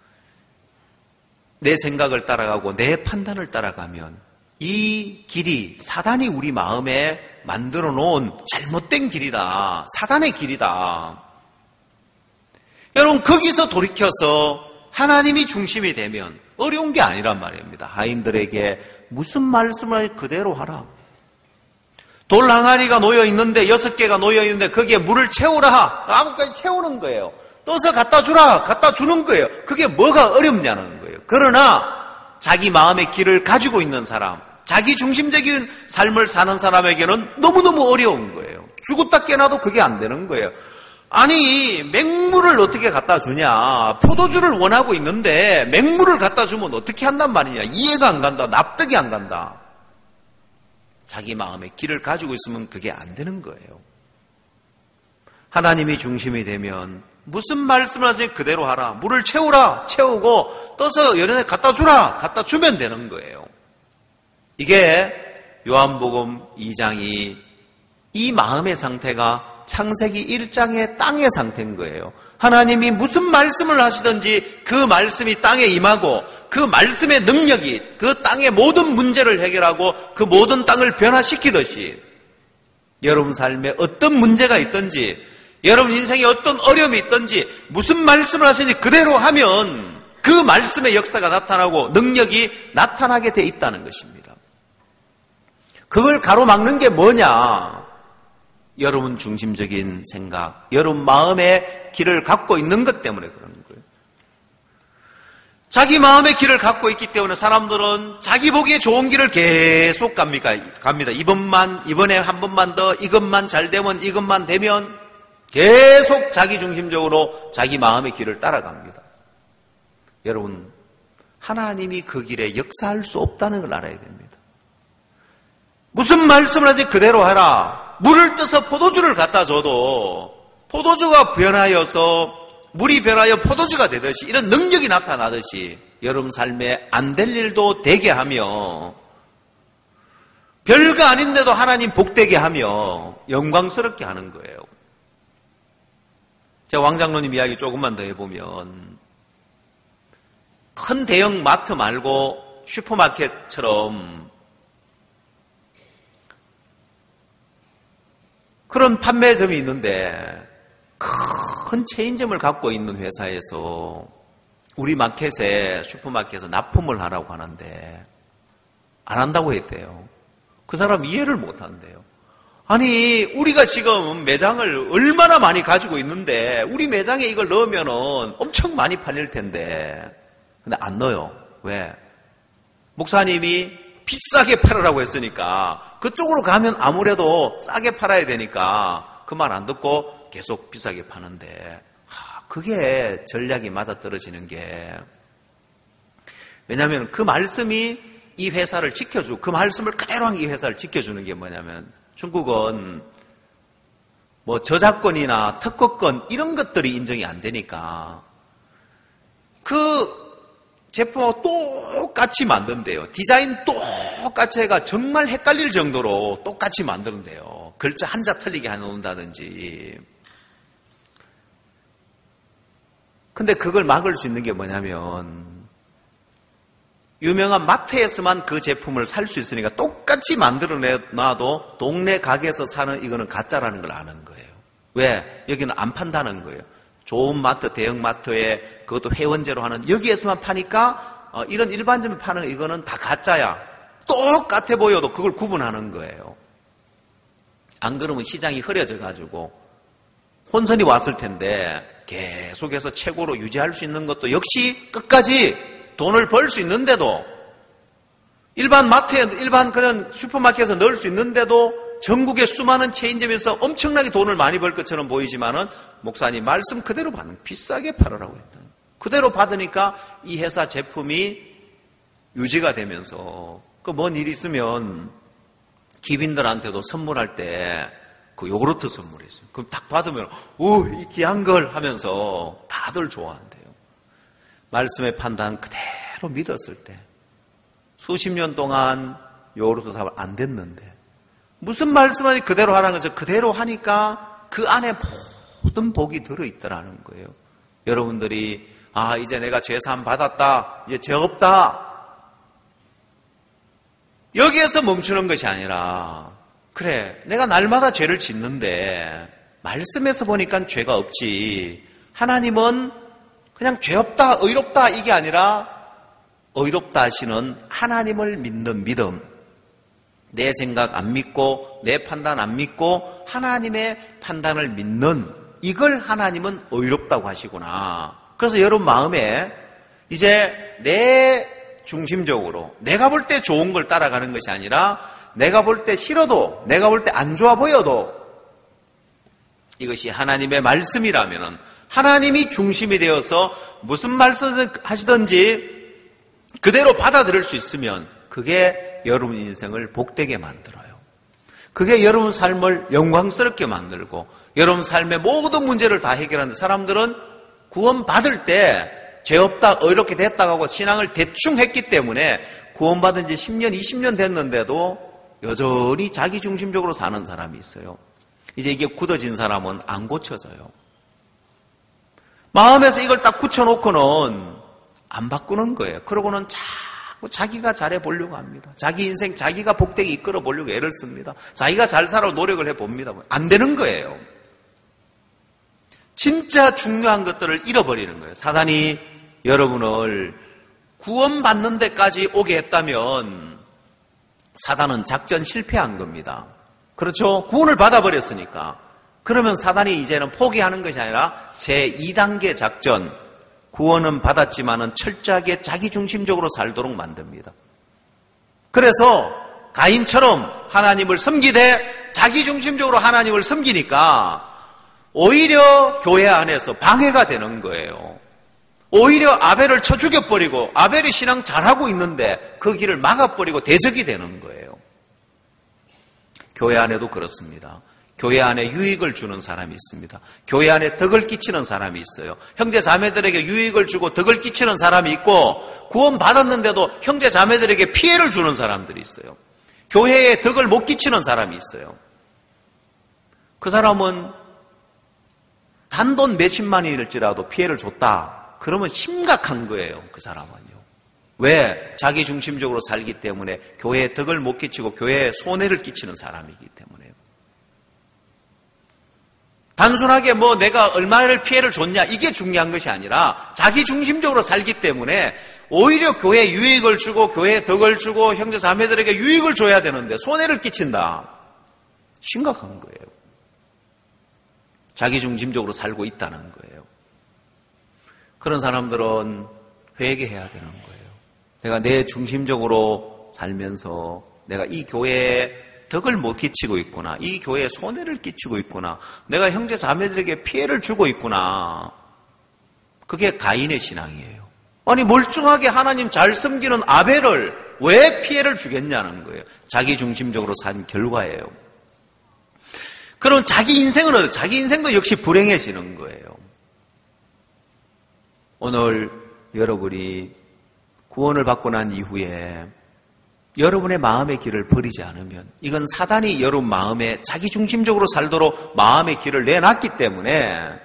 내 생각을 따라가고 내 판단을 따라가면 이 길이 사단이 우리 마음에 만들어 놓은 잘못된 길이다. 사단의 길이다. 여러분 거기서 돌이켜서 하나님이 중심이 되면 어려운 게 아니란 말입니다. 하인들에게 무슨 말씀을 그대로 하라. 돌 항아리가 놓여 있는데 6개가 놓여 있는데 거기에 물을 채우라. 아무까지 채우는 거예요. 떠서 갖다 주라. 갖다 주는 거예요. 그게 뭐가 어렵냐는 거예요. 그러나 자기 마음의 길을 가지고 있는 사람, 자기 중심적인 삶을 사는 사람에게는 너무너무 어려운 거예요. 죽었다 깨나도 그게 안 되는 거예요. 아니 맹물을 어떻게 갖다 주냐. 포도주를 원하고 있는데 맹물을 갖다 주면 어떻게 한단 말이냐. 이해가 안 간다. 납득이 안 간다. 자기 마음의 길을 가지고 있으면 그게 안 되는 거예요. 하나님이 중심이 되면 무슨 말씀을 하세요? 그대로 하라. 물을 채우라. 채우고 떠서 여러 데 갖다 주라. 갖다 주면 되는 거예요. 이게 요한복음 2장이 이 마음의 상태가 창세기 1장의 땅의 상태인 거예요. 하나님이 무슨 말씀을 하시든지 그 말씀이 땅에 임하고 그 말씀의 능력이 그 땅의 모든 문제를 해결하고 그 모든 땅을 변화시키듯이 여러분 삶에 어떤 문제가 있든지 여러분 인생에 어떤 어려움이 있든지 무슨 말씀을 하시는지 그대로 하면 그 말씀의 역사가 나타나고 능력이 나타나게 돼 있다는 것입니다. 그걸 가로막는 게 뭐냐? 여러분 중심적인 생각, 여러분 마음의 길을 갖고 있는 것 때문에 그러는 거예요. 자기 마음의 길을 갖고 있기 때문에 사람들은 자기 보기에 좋은 길을 계속 갑니다. 이번에 한 번만 더, 이것만 잘 되면, 이것만 되면 계속 자기 중심적으로 자기 마음의 길을 따라갑니다. 여러분, 하나님이 그 길에 역사할 수 없다는 걸 알아야 됩니다. 무슨 말씀을 하지 그대로 해라. 물을 떠서 포도주를 갖다 줘도 포도주가 변하여서 물이 변하여 포도주가 되듯이 이런 능력이 나타나듯이 여러분 삶에 안 될 일도 되게 하며 별거 아닌데도 하나님 복되게 하며 영광스럽게 하는 거예요. 제가 왕장로님 이야기 조금만 더 해보면 큰 대형 마트 말고 슈퍼마켓처럼 그런 판매점이 있는데 큰 체인점을 갖고 있는 회사에서 우리 마켓에 슈퍼마켓에서 납품을 하라고 하는데 안 한다고 했대요. 그 사람 이해를 못 한대요. 아니 우리가 지금 매장을 얼마나 많이 가지고 있는데 우리 매장에 이걸 넣으면은 엄청 많이 팔릴 텐데 근데 안 넣어요. 왜? 목사님이 비싸게 팔으라고 했으니까 그쪽으로 가면 아무래도 싸게 팔아야 되니까 그 말 안 듣고 계속 비싸게 파는데 그게 전략이 맞아떨어지는 게 왜냐하면 그 말씀이 이 회사를 지켜주고 그 말씀을 그대로 한 이 회사를 지켜주는 게 뭐냐면 중국은 뭐 저작권이나 특허권 이런 것들이 인정이 안 되니까 그 제품하고 똑같이 만든대요. 디자인 똑같이 해가 정말 헷갈릴 정도로 똑같이 만드는데요. 글자 한자 틀리게 해놓는다든지. 근데 그걸 막을 수 있는 게 뭐냐면 유명한 마트에서만 그 제품을 살 수 있으니까 똑같이 만들어놔도 동네 가게에서 사는 이거는 가짜라는 걸 아는 거예요. 왜? 여기는 안 판다는 거예요. 좋은 마트, 대형 마트에 그것도 회원제로 하는 여기에서만 파니까 이런 일반점에 파는 이거는 다 가짜야. 똑같아 보여도 그걸 구분하는 거예요. 안 그러면 시장이 흐려져 가지고 혼선이 왔을 텐데 계속해서 최고로 유지할 수 있는 것도 역시 끝까지 돈을 벌 수 있는데도 일반 마트에 일반 그냥 슈퍼마켓에서 넣을 수 있는데도 전국의 수많은 체인점에서 엄청나게 돈을 많이 벌 것처럼 보이지만은 목사님 말씀 그대로 받는 비싸게 팔으라고 했다. 그대로 받으니까 이 회사 제품이 유지가 되면서 그 뭔 일이 있으면 기빈들한테도 선물할 때 그 요구르트 선물했어요. 그럼 딱 받으면 오, 이 귀한 걸 하면서 다들 좋아한대요. 말씀의 판단 그대로 믿었을 때 수십 년 동안 요구르트 사업 안 됐는데 무슨 말씀을 그대로 하라는 거죠. 그대로 하니까 그 안에 모든 복이 들어있더라는 거예요. 여러분들이 이제 내가 죄사함 받았다. 이제 죄 없다. 여기에서 멈추는 것이 아니라 그래 내가 날마다 죄를 짓는데 말씀에서 보니까 죄가 없지. 하나님은 그냥 죄 없다, 의롭다 이게 아니라 의롭다 하시는 하나님을 믿는 믿음. 내 생각 안 믿고 내 판단 안 믿고 하나님의 판단을 믿는 이걸 하나님은 의롭다고 하시구나. 그래서 여러분 마음에 이제 내 중심적으로 내가 볼 때 좋은 걸 따라가는 것이 아니라 내가 볼 때 싫어도 내가 볼 때 안 좋아 보여도 이것이 하나님의 말씀이라면은 하나님이 중심이 되어서 무슨 말씀을 하시든지 그대로 받아들일 수 있으면 그게 여러분 인생을 복되게 만들어요. 그게 여러분 삶을 영광스럽게 만들고 여러분 삶의 모든 문제를 다 해결하는 사람들은 구원받을 때 죄 없다 의롭게 됐다고 하고 신앙을 대충 했기 때문에 구원받은 지 10년 20년 됐는데도 여전히 자기 중심적으로 사는 사람이 있어요. 이제 이게 굳어진 사람은 안 고쳐져요. 마음에서 이걸 딱 굳혀놓고는 안 바꾸는 거예요. 그러고는 자꾸 자기가 잘해 보려고 합니다. 자기 인생 자기가 복되게 이끌어 보려고 애를 씁니다. 자기가 잘 살아 노력을 해봅니다. 안 되는 거예요. 진짜 중요한 것들을 잃어버리는 거예요. 사단이 여러분을 구원받는 데까지 오게 했다면 사단은 작전 실패한 겁니다. 그렇죠? 구원을 받아버렸으니까. 그러면 사단이 이제는 포기하는 것이 아니라 제2단계 작전, 구원은 받았지만은 철저하게 자기중심적으로 살도록 만듭니다. 그래서 가인처럼 하나님을 섬기되 자기중심적으로 하나님을 섬기니까 오히려 교회 안에서 방해가 되는 거예요. 오히려 아벨을 쳐 죽여버리고 아벨이 신앙 잘하고 있는데 그 길을 막아버리고 대적이 되는 거예요. 교회 안에도 그렇습니다. 교회 안에 유익을 주는 사람이 있습니다. 교회 안에 덕을 끼치는 사람이 있어요. 형제 자매들에게 유익을 주고 덕을 끼치는 사람이 있고 구원 받았는데도 형제 자매들에게 피해를 주는 사람들이 있어요. 교회에 덕을 못 끼치는 사람이 있어요. 그 사람은 단돈 몇십만일지라도 피해를 줬다. 그러면 심각한 거예요. 그 사람은요. 왜? 자기 중심적으로 살기 때문에 교회에 덕을 못 끼치고 교회에 손해를 끼치는 사람이기 때문에요. 단순하게 내가 얼마를 피해를 줬냐 이게 중요한 것이 아니라 자기 중심적으로 살기 때문에 오히려 교회에 유익을 주고 교회에 덕을 주고 형제 자매들에게 유익을 줘야 되는데 손해를 끼친다. 심각한 거예요. 자기 중심적으로 살고 있다는 거예요. 그런 사람들은 회개해야 되는 거예요. 내가 내 중심적으로 살면서 내가 이 교회에 덕을 못 끼치고 있구나. 이 교회에 손해를 끼치고 있구나. 내가 형제 자매들에게 피해를 주고 있구나. 그게 가인의 신앙이에요. 아니 멀쩡하게 하나님 잘 섬기는 아벨을 왜 피해를 주겠냐는 거예요. 자기 중심적으로 산 결과예요. 그럼 자기 인생은 어때요? 자기 인생도 역시 불행해지는 거예요. 오늘 여러분이 구원을 받고 난 이후에 여러분의 마음의 길을 버리지 않으면 이건 사단이 여러분 마음에 자기 중심적으로 살도록 마음의 길을 내놨기 때문에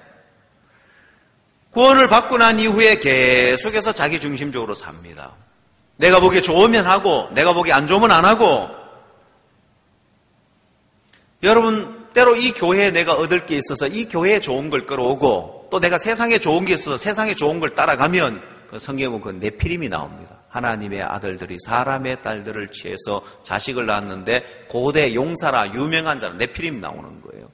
구원을 받고 난 이후에 계속해서 자기 중심적으로 삽니다. 내가 보기에 좋으면 하고 내가 보기에 안 좋으면 안 하고 여러분 때로 이 교회에 내가 얻을 게 있어서 이 교회에 좋은 걸 끌어오고 또 내가 세상에 좋은 게 있어서 세상에 좋은 걸 따라가면 그 성경에 보면 그 네피림이 나옵니다. 하나님의 아들들이 사람의 딸들을 취해서 자식을 낳았는데 고대 용사라 유명한 자는 네피림이 나오는 거예요.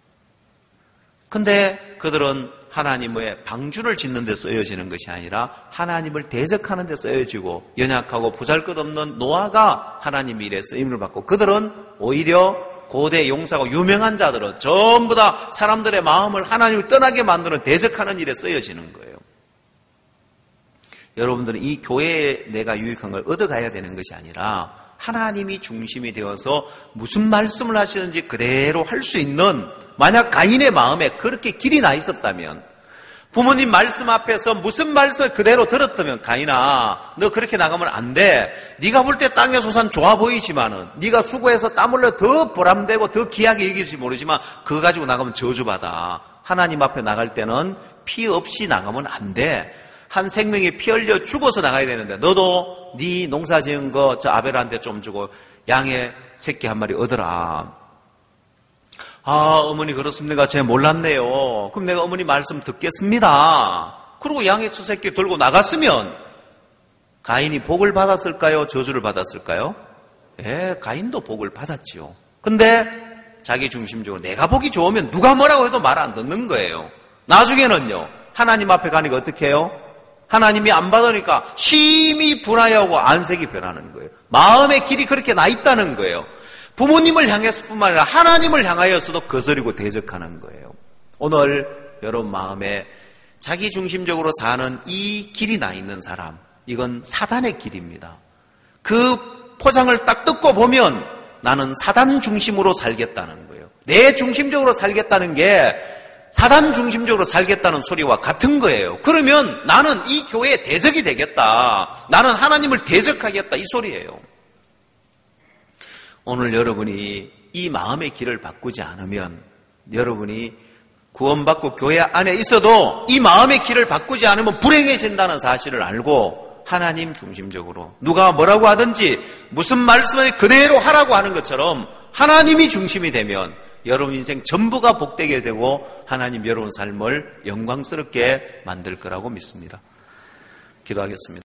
근데 그들은 하나님의 방주를 짓는 데 쓰여지는 것이 아니라 하나님을 대적하는 데 쓰여지고 연약하고 보잘것없는 노아가 하나님 일에 쓰임을 받고 그들은 오히려 고대 용사고 유명한 자들은 전부 다 사람들의 마음을 하나님을 떠나게 만드는 대적하는 일에 쓰여지는 거예요. 여러분들은 이 교회에 내가 유익한 걸 얻어가야 되는 것이 아니라 하나님이 중심이 되어서 무슨 말씀을 하시는지 그대로 할 수 있는 만약 가인의 마음에 그렇게 길이 나 있었다면 부모님 말씀 앞에서 무슨 말씀을 그대로 들었다면 가인아 너 그렇게 나가면 안 돼. 네가 볼 때 땅의 소산 좋아 보이지만은 네가 수고해서 땀 흘려 더 보람되고 더 귀하게 이길지 모르지만 그거 가지고 나가면 저주받아. 하나님 앞에 나갈 때는 피 없이 나가면 안 돼. 한 생명이 피 흘려 죽어서 나가야 되는데 너도 네 농사 지은 거 저 아벨한테 좀 주고 양의 새끼 한 마리 얻어라. 아, 어머니 그렇습니까? 제가 몰랐네요. 그럼 내가 어머니 말씀 듣겠습니다. 그리고 양의 첫 새끼 들고 나갔으면 가인이 복을 받았을까요? 저주를 받았을까요? 예, 가인도 복을 받았지요. 근데 자기 중심적으로 내가 보기 좋으면 누가 뭐라고 해도 말 안 듣는 거예요. 나중에는요. 하나님 앞에 가니까 어떻게 해요? 하나님이 안 받으니까 심히 분하여하고 안색이 변하는 거예요. 마음의 길이 그렇게 나 있다는 거예요. 부모님을 향해서뿐만 아니라 하나님을 향하여서도 거스리고 대적하는 거예요. 오늘 여러분 마음에 자기 중심적으로 사는 이 길이 나 있는 사람, 이건 사단의 길입니다. 그 포장을 딱 뜯고 보면 나는 사단 중심으로 살겠다는 거예요. 내 중심적으로 살겠다는 게 사단 중심적으로 살겠다는 소리와 같은 거예요. 그러면 나는 이 교회의 대적이 되겠다. 나는 하나님을 대적하겠다. 이 소리예요. 오늘 여러분이 이 마음의 길을 바꾸지 않으면 여러분이 구원받고 교회 안에 있어도 이 마음의 길을 바꾸지 않으면 불행해진다는 사실을 알고 하나님 중심적으로 누가 뭐라고 하든지 무슨 말씀을 그대로 하라고 하는 것처럼 하나님이 중심이 되면 여러분 인생 전부가 복되게 되고 하나님 여러분 삶을 영광스럽게 만들 거라고 믿습니다. 기도하겠습니다.